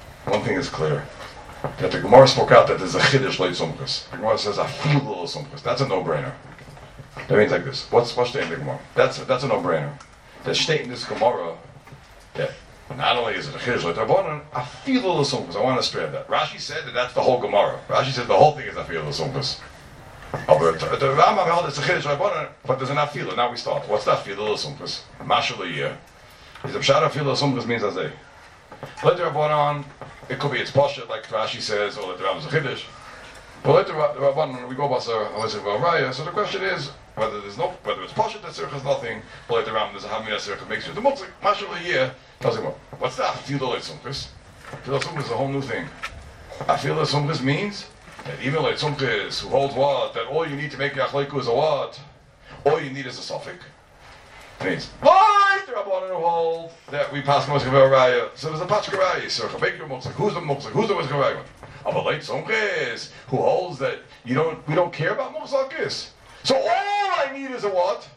That the Gemara spoke out that there's a Chiddush like Sumchus. The Gemara says a few little Sumchus. That's a no-brainer. That means like this. What's state in the Gemara? That's a no-brainer. The state in this Gemara that not only is it a Chiddush like the Rabbanon, a few little Sumchus. I want to stress that. Rashi said that that's the whole Gemara. Rashi said the whole thing is a few little Sumchus. Oh, but the Rambam held it's a Chiddush like Rabbanon, but there's an afila. Now we start. What's that few little Sumchus? Mashal a year. Is a pshat a few little Sumchus means as a let the Rabbanon. It could be it's Pasha, like Rashi says, or let the Rambam is a Chiddush. But let the Rabbanon, we go by Raya. So the question is whether it's Pasha that Sirch is nothing, or let the Rambam there's a Hamina Sirch that makes you the Mutzik. Mashal a year tells him what? What's that? Feudal Sumchus. Feudal Sumchus is a whole new thing. Feudal Sumchus means that even like Sumchus who holds what? That all you need to make Yachleiku is a what? All you need is a suffix. Means like the Rabbanon who hold that we pass Moshe Raya. So there's a Pachka Raya. So who's the Moshe? Who's the Moshe Raya? But like Sumchus who holds that we don't care about Moshe. So all I need is a what?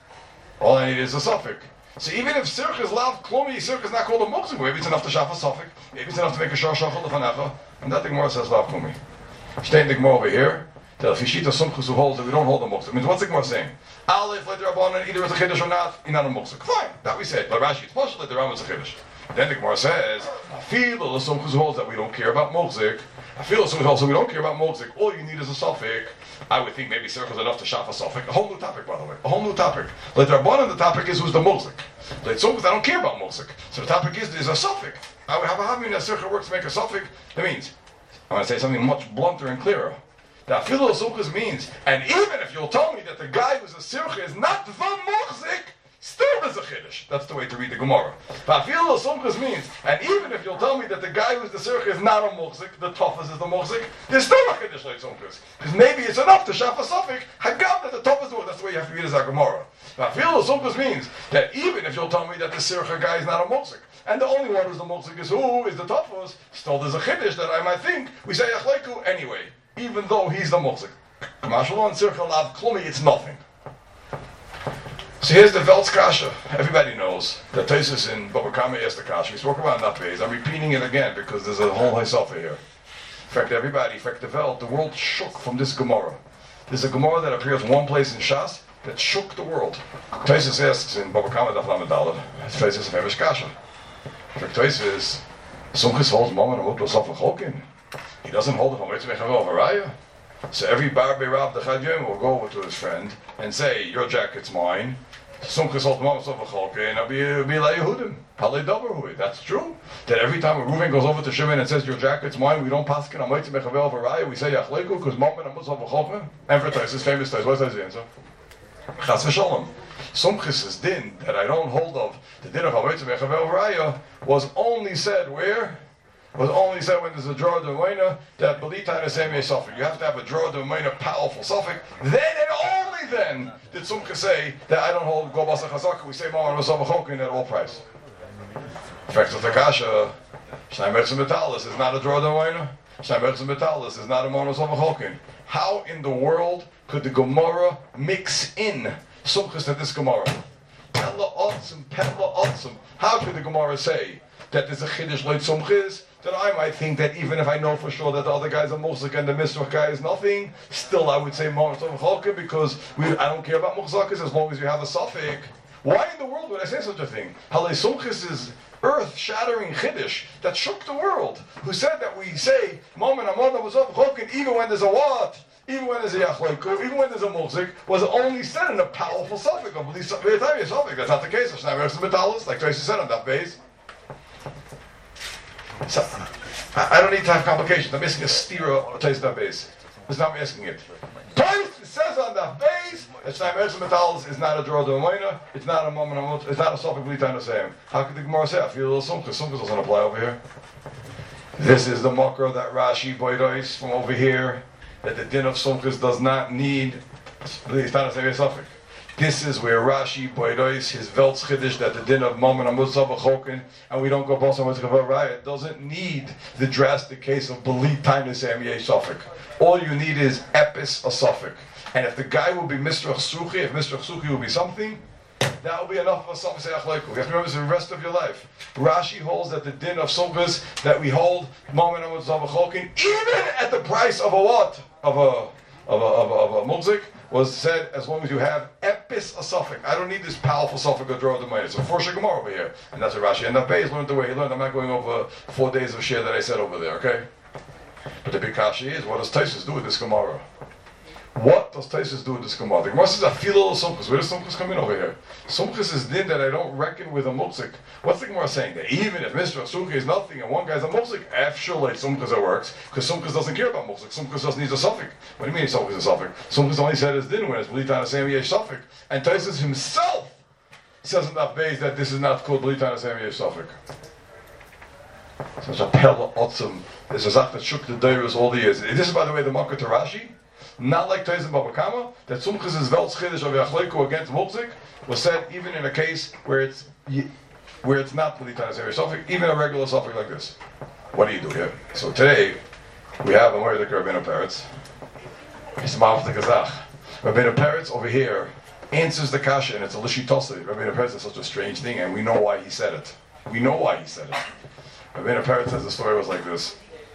All I need is a suffix. So even if Sirch is lav klomi, Sirch is not called a Moshe. Maybe it's enough to shaf a suffix. Maybe it's enough to make a shor shachol lefanecha. And that the Gemara says lav klomi. Stay in the Gemara over here. The Fishita Sumchus who holds that we don't hold a Mokzik. Means what's the Gemara saying? Aleph, let the Rabbanon, either it's a Chiddush or not, you're not a Mokzik. Fine, that we said. But Rashi, it's possible that the Rambam is a Chiddush. Then the Gemara says, Afil, the Sumchus who holds that we don't care about Mokzik. Afil, the Sumchus holds that we don't care about Mokzik. All you need is a suffix. I would think maybe circles enough to shaf a suffix. A whole new topic, by the way. A whole new topic. Let the Rabbanon, the topic is who's the Mokzik. Let Sumchus, I don't care about Mokzik. So the topic is there's a suffix. I would have a Havim that Circle works to make a suffix. That means, I'm going to say something much blunter and clearer. That Afilo Sumchus means, and even if you'll tell me that the guy who's a Sircha is not the Mochzik, still is a Chiddush. That's the way to read the Gemara. But Afilo Sumchus means, and even if you'll tell me that the guy who's the Sircha is not a Mochzik, the toughest is the Mochzik, there's still a Chiddush like Sumchus. Because maybe it's enough to shaf a suffix, Hagam that the toughest is, that's the way you have to read as a Gemara. But Afilo Sumchus means that even if you'll tell me that the Sircha guy is not a Mochzik, and the only one who's the Mochzik is who is the toughest, still there's a Chiddush that I might think, we say Achleiku anyway. Even though he's the Mokzik. Mashallah and Sircha Lav Klumi, it's nothing. So here's the Velt's Kasha. Everybody knows that Tesis in Baba Kama asked the Kasha. We spoke about that phase. I'm repeating it again because there's a whole Hisafa here. In fact, everybody, in fact, the Velt, the world shook from this Gemara. There's a Gemara that appears one place in Shas that shook the world. Tesis asks in Baba Kama Daf Lamed Daled, Tesis of Evish Kasha. In fact, Tesis, Sumchus holds Mammon and Muklo Sofa Cholkin. He doesn't hold it from Mitzvah Chavel Varaya. So every Bar Beirav the Chadjim will go over to his friend and say, your jacket's mine. Sumchus holds Mammon Sofa Cholkin, and I'll be like Yehudim. Halei Dover Hui. That's true. That every time a Reuven goes over to Shimon and says, your jacket's mine, we don't pass it on Mitzvah Chavel Varaya. We say Yachleiku because Mammon and Sofa Cholkin. And for Tais, his famous Tais. What's the answer? Chas v'shalom. Sumchus' din that I don't hold of, the din of Mitzvah Chavel Varaya, was only said where? Was only said when there's a draw domaina that belita the same suffix. You have to have a draw domaina powerful suffix. Then and only then did Sumcha say that I don't hold go basa chazaka. We say Ma'amar Masava Chokin at all price. In fact, the Takasha Shaimerz Metalis is not a draw domaina. Shaimerz Metalis is not a Ma'amar Masava Chokin. How in the world could the Gemara mix in Sumchas to this Gemara? Pella Otzim. How could the Gemara say that there's a Chiddush like Sumchis? Then I might think that even if I know for sure that the other guy's a Mosik and the Misrach guy is nothing, still I would say Ma'amar Cholka because I don't care about Mosakis as long as you have a suffix. Why in the world would I say such a thing? Halei Sumchis is earth-shattering chiddush that shook the world, who said that we say moment amona was up chokin even when there's a what, even when there's a yachloiku, even when there's a mukzik, was only said in a powerful suffix of these suffix. That's not the case. It's not metalis, like Tracy said on that base. So, I don't need to have complications. I'm asking a stira or taste that base. It's not me asking it. Twice it says on that base that Shnai Metalis is not a draw domaina, it's not a moment, it's not a suffix blitan the same. How could the Gemara say? I feel a little sumkas. Sumkas doesn't apply over here. This is the makro that Rashi boidois from over here, that the din of sumkas does not need blitan the same suffix. This is where Rashi boidois his velts chiddush that the din of moment amutzav chokin, and we don't go boss on riot doesn't need the drastic case of blitan the same suffix. All you need is epis a suffix. And if the guy will be Mr. Chsuchi, if Mr. Chsuchi will be something, that will be enough of a suffix sayach. You have to remember this the rest of your life. Rashi holds that the din of suffix that we hold, moment of zavachokin, even at the price of a what? Of a mukzik, was said as long as you have epis a suffix. I don't need this powerful suffix of draw the minus. So for Gemara over here. And that's what Rashi. And that base learned the way he learned. I'm not going over 4 days of share that I said over there, okay? But the big kashi is, what does Taisus do with this Gemara? What does Taisus do with this Gemara? The Gemara says, I feel a little sumchus. Where does sumchus come in over here? Sumchus is din that I don't reckon with a mukzik. What's the Gemara saying? That even if Mr. Suki is nothing and one guy's a mukzik, actually sumchus it works, because sumchus doesn't care about mukzik. Sumchus just needs a suffix. What do you mean sumchus is a suffix? Sumchus only said his din when it's blitan the same yesh suffix. And Taisus himself says in that base that this is not called blitan the same yesh suffix. Such a pella otzum. There's a zach that shook the deiros all the years. This is, by the way, the Makar to Rashi. Not like Taiz and Baba Kama, that Sumchus is Veltz Chiddush of Yachleiku against Mukzik was said even in a case where it's not Blitan Zeri Sofik, even a regular Sofik like this. What do you do here? So today, we have a Moedik Rabbeinu Peretz. It's Ma'af the Kazach. Rabbeinu Peretz over here answers the kasha, and it's a Lishitosi. Rabbeinu Peretz is such a strange thing, and we know why he said it. We know why he said it. Rabbeinu Peretz says the story was like this.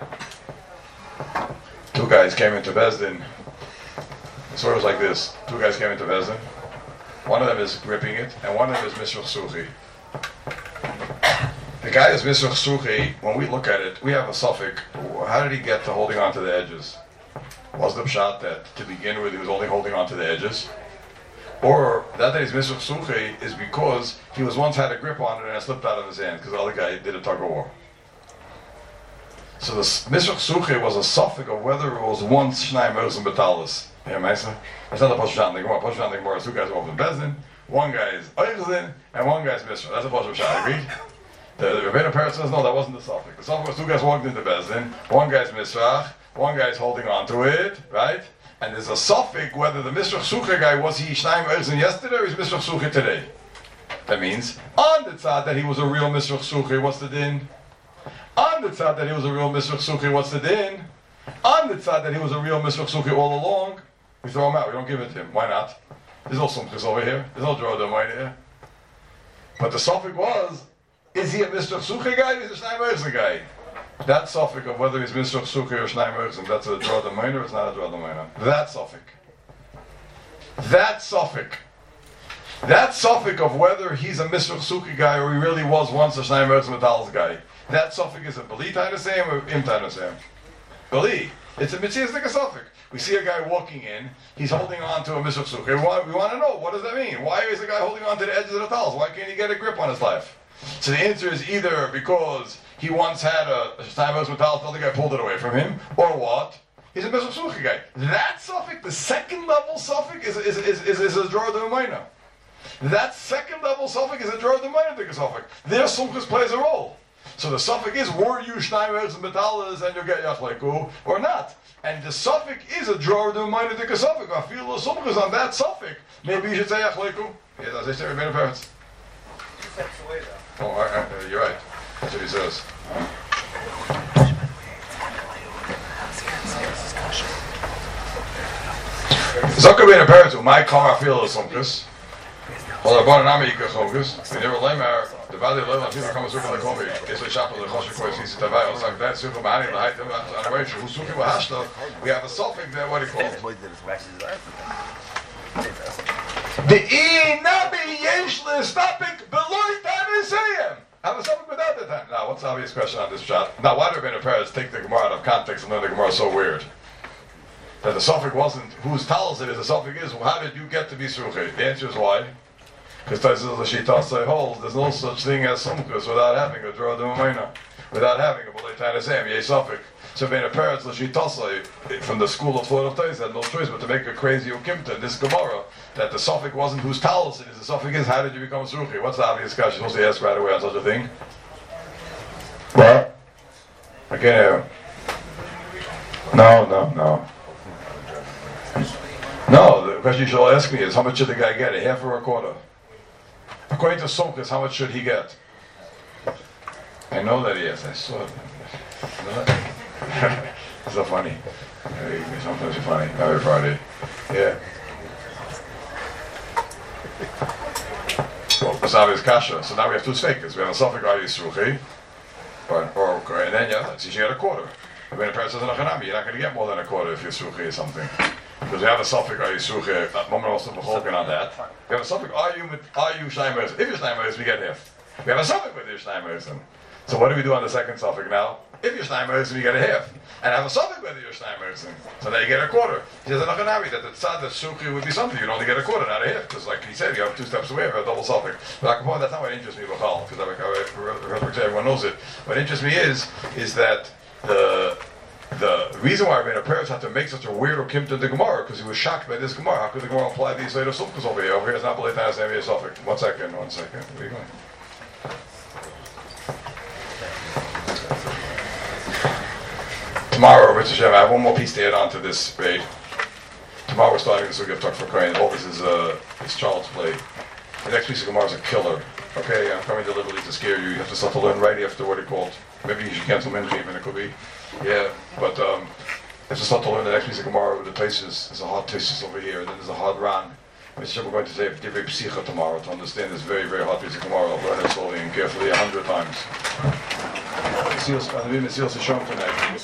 2 guys came into Bezdin. The story was like this. 2 guys came into Bezdin. One of them is gripping it, and one of them is Mishra Chsuchi. The guy is Mishra Chsuchi. When we look at it, we have a suffix. How did he get to holding on to the edges? Was the pshat that to begin with he was only holding on to the edges? Or that he's Mishra Chsuchi is because he was once had a grip on it and it slipped out of his hand because the other guy did a tug of war. So the Mishra Chsuchi was a suffix of whether it was once Shnai Merz and Betalis. Yeah, Maisa? That's not the Pashushant Gemara. Pashushant Gemara is 2 guys off in Bezdin, 1 guy is Eichelin, and 1 guy is Mishra. That's a Pashushant, agreed? The Rabbeinu Peretz says, no, that wasn't the suffix. The suffix was 2 guys walked into Bezdin, 1 guy's Mishra, 1 guy's holding on to it, right? And there's a suffix whether the Mishra Chsuchi guy was he Shnai Merz yesterday or is Mishra Chsuchi today. That means, on the tzad that he was a real Mishra Chsuchi, what's the din? On the tzad that he was a real Mishra Chsuchi, what's the din? On the tzad that he was a real Mishra Chsuchi all along, we throw him out, we don't give it to him. Why not? There's no sumchus over here. There's no draw domain here. But the suffix was, is he a Mishra Chsuchi guy or is he a Shnai Merz guy? That suffix of whether he's Mishra Chsuchi or Shnai Merz, that's a draw domain or it's not a draw domain. That suffix. That suffix. That suffix of whether he's a Mishra Chsuchi guy or he really was once a Shnai Merz Metal's guy. That suffix is a Beli Tainasem or Im Tainasem? Beli. It's a Mitzias like a suffix. We see a guy walking in, he's holding on to a Mishra Chsuchi. We want to know, what does that mean? Why is the guy holding on to the edges of the talis? Why can't he get a grip on his life? So the answer is either because he once had a Shnai Merz Metal, the other guy pulled it away from him, or what? He's a Mishra Chsuchi guy. That suffix, the second level suffix, is a draw d'umayna. That second level suffix is a draw d'umayna suffix. Their sumchus plays a role. So the suffix is, were you Shnai Merz and Betalas and you get Yachleiku, or not? And the suffix is a draw d'umayna dika suffix. I feel the sumchus on that suffix. Maybe you should say Yachleiku. Yeah, as I say, Rabbeinu Peretz. Oh, you're right. That's what he says. Zakar Rabbeinu Peretz, my car I feel the sumchus. Well, I bought an army focus. We never lay more. The value of the people come circle like home. It's a chapel of the Chosher Kois. He's a Tavai. It's like that. Circle Mahani, the height of the way. Who's looking for Hashta? We have a suffix there. What do you call it? The E Nabi Yeshli Stopik Beloy Tanisayim. have a suffix without the time. Now, what's the obvious question on this shot? Now, why do Rabbeinu Peretz take the Gemara out of context and learn the Gemara so weird? That the suffix wasn't whose talis it is, the suffix is, how did you get to be Sruchi? The answer is why? Because Taisel Lashita holds there's no such thing as Sumkus without having a Drah D'Umayna, without having a B'lei Tainasem, Yeh suffix. So Rabbeinu Peretz Lashita from the school of Florida of Tais had no choice but to make a crazy Ukimta in this Gemara that the suffix wasn't whose talis it is, the suffix is how did you become Sruchi? What's the obvious question? You're supposed to ask right away on such a thing? What? I can't hear. No. No, the question you should ask me is how much should the guy get? A half or a quarter? According to Sumchus, how much should he get? I know that he is. I saw it. It's so funny. Sometimes you're funny. Every Friday. Yeah. Well, that's obvious kasha. So now we have two stakes. We have a suffix are Yisruchi, and then you get a quarter. When a person says Nachanami, you're not going to get more than a quarter if you're Yisruchi or something. Because we have a suffix are Yisruchi. Moment also beholken on that. We have a suffix are you Shneimer. If you're Shneimer, we get half. We have a suffix with your Shneimer. So what do we do on the second suffix now? If you're Shneimer, we get a half. And have a suffix whether you're Shneimer. So now you get a quarter. He says Nachanami that the tzad that Sruchi would be something. You'd only get a quarter, not a half. Because like he said, you have 2 steps away from a double suffix. But that's not what interests me, Bachal. Because everyone knows it. What interests me is that the reason why Rabbeinu Peretz had to make such a weird Ukim to the Gemara, because he was shocked by this Gemara. How could the Gemara apply these later suffixes over here? Over here it's not B'lei Tainasem Yeh suffix. One second. Where are you going? Tomorrow, Rich Hashem, I have one more piece to add on to this raid. Tomorrow we're starting the Sugi of Talk for Kohen. All this is child's play. The next piece of Gemara is a killer. Okay, I'm coming deliberately to scare you. You have to start to learn right after what he called. Maybe you should cancel Minji, even it could be. Yeah, but you have to start to learn the next piece of Gemara with the Taisus. There's a hard Taisus over here, and then there's a hard Ran. We're going to say Divrei Psicha tomorrow to understand this very, very hard piece of Gemara. I'll learn it slowly and carefully 100 times. Mesilas Yesharim tonight.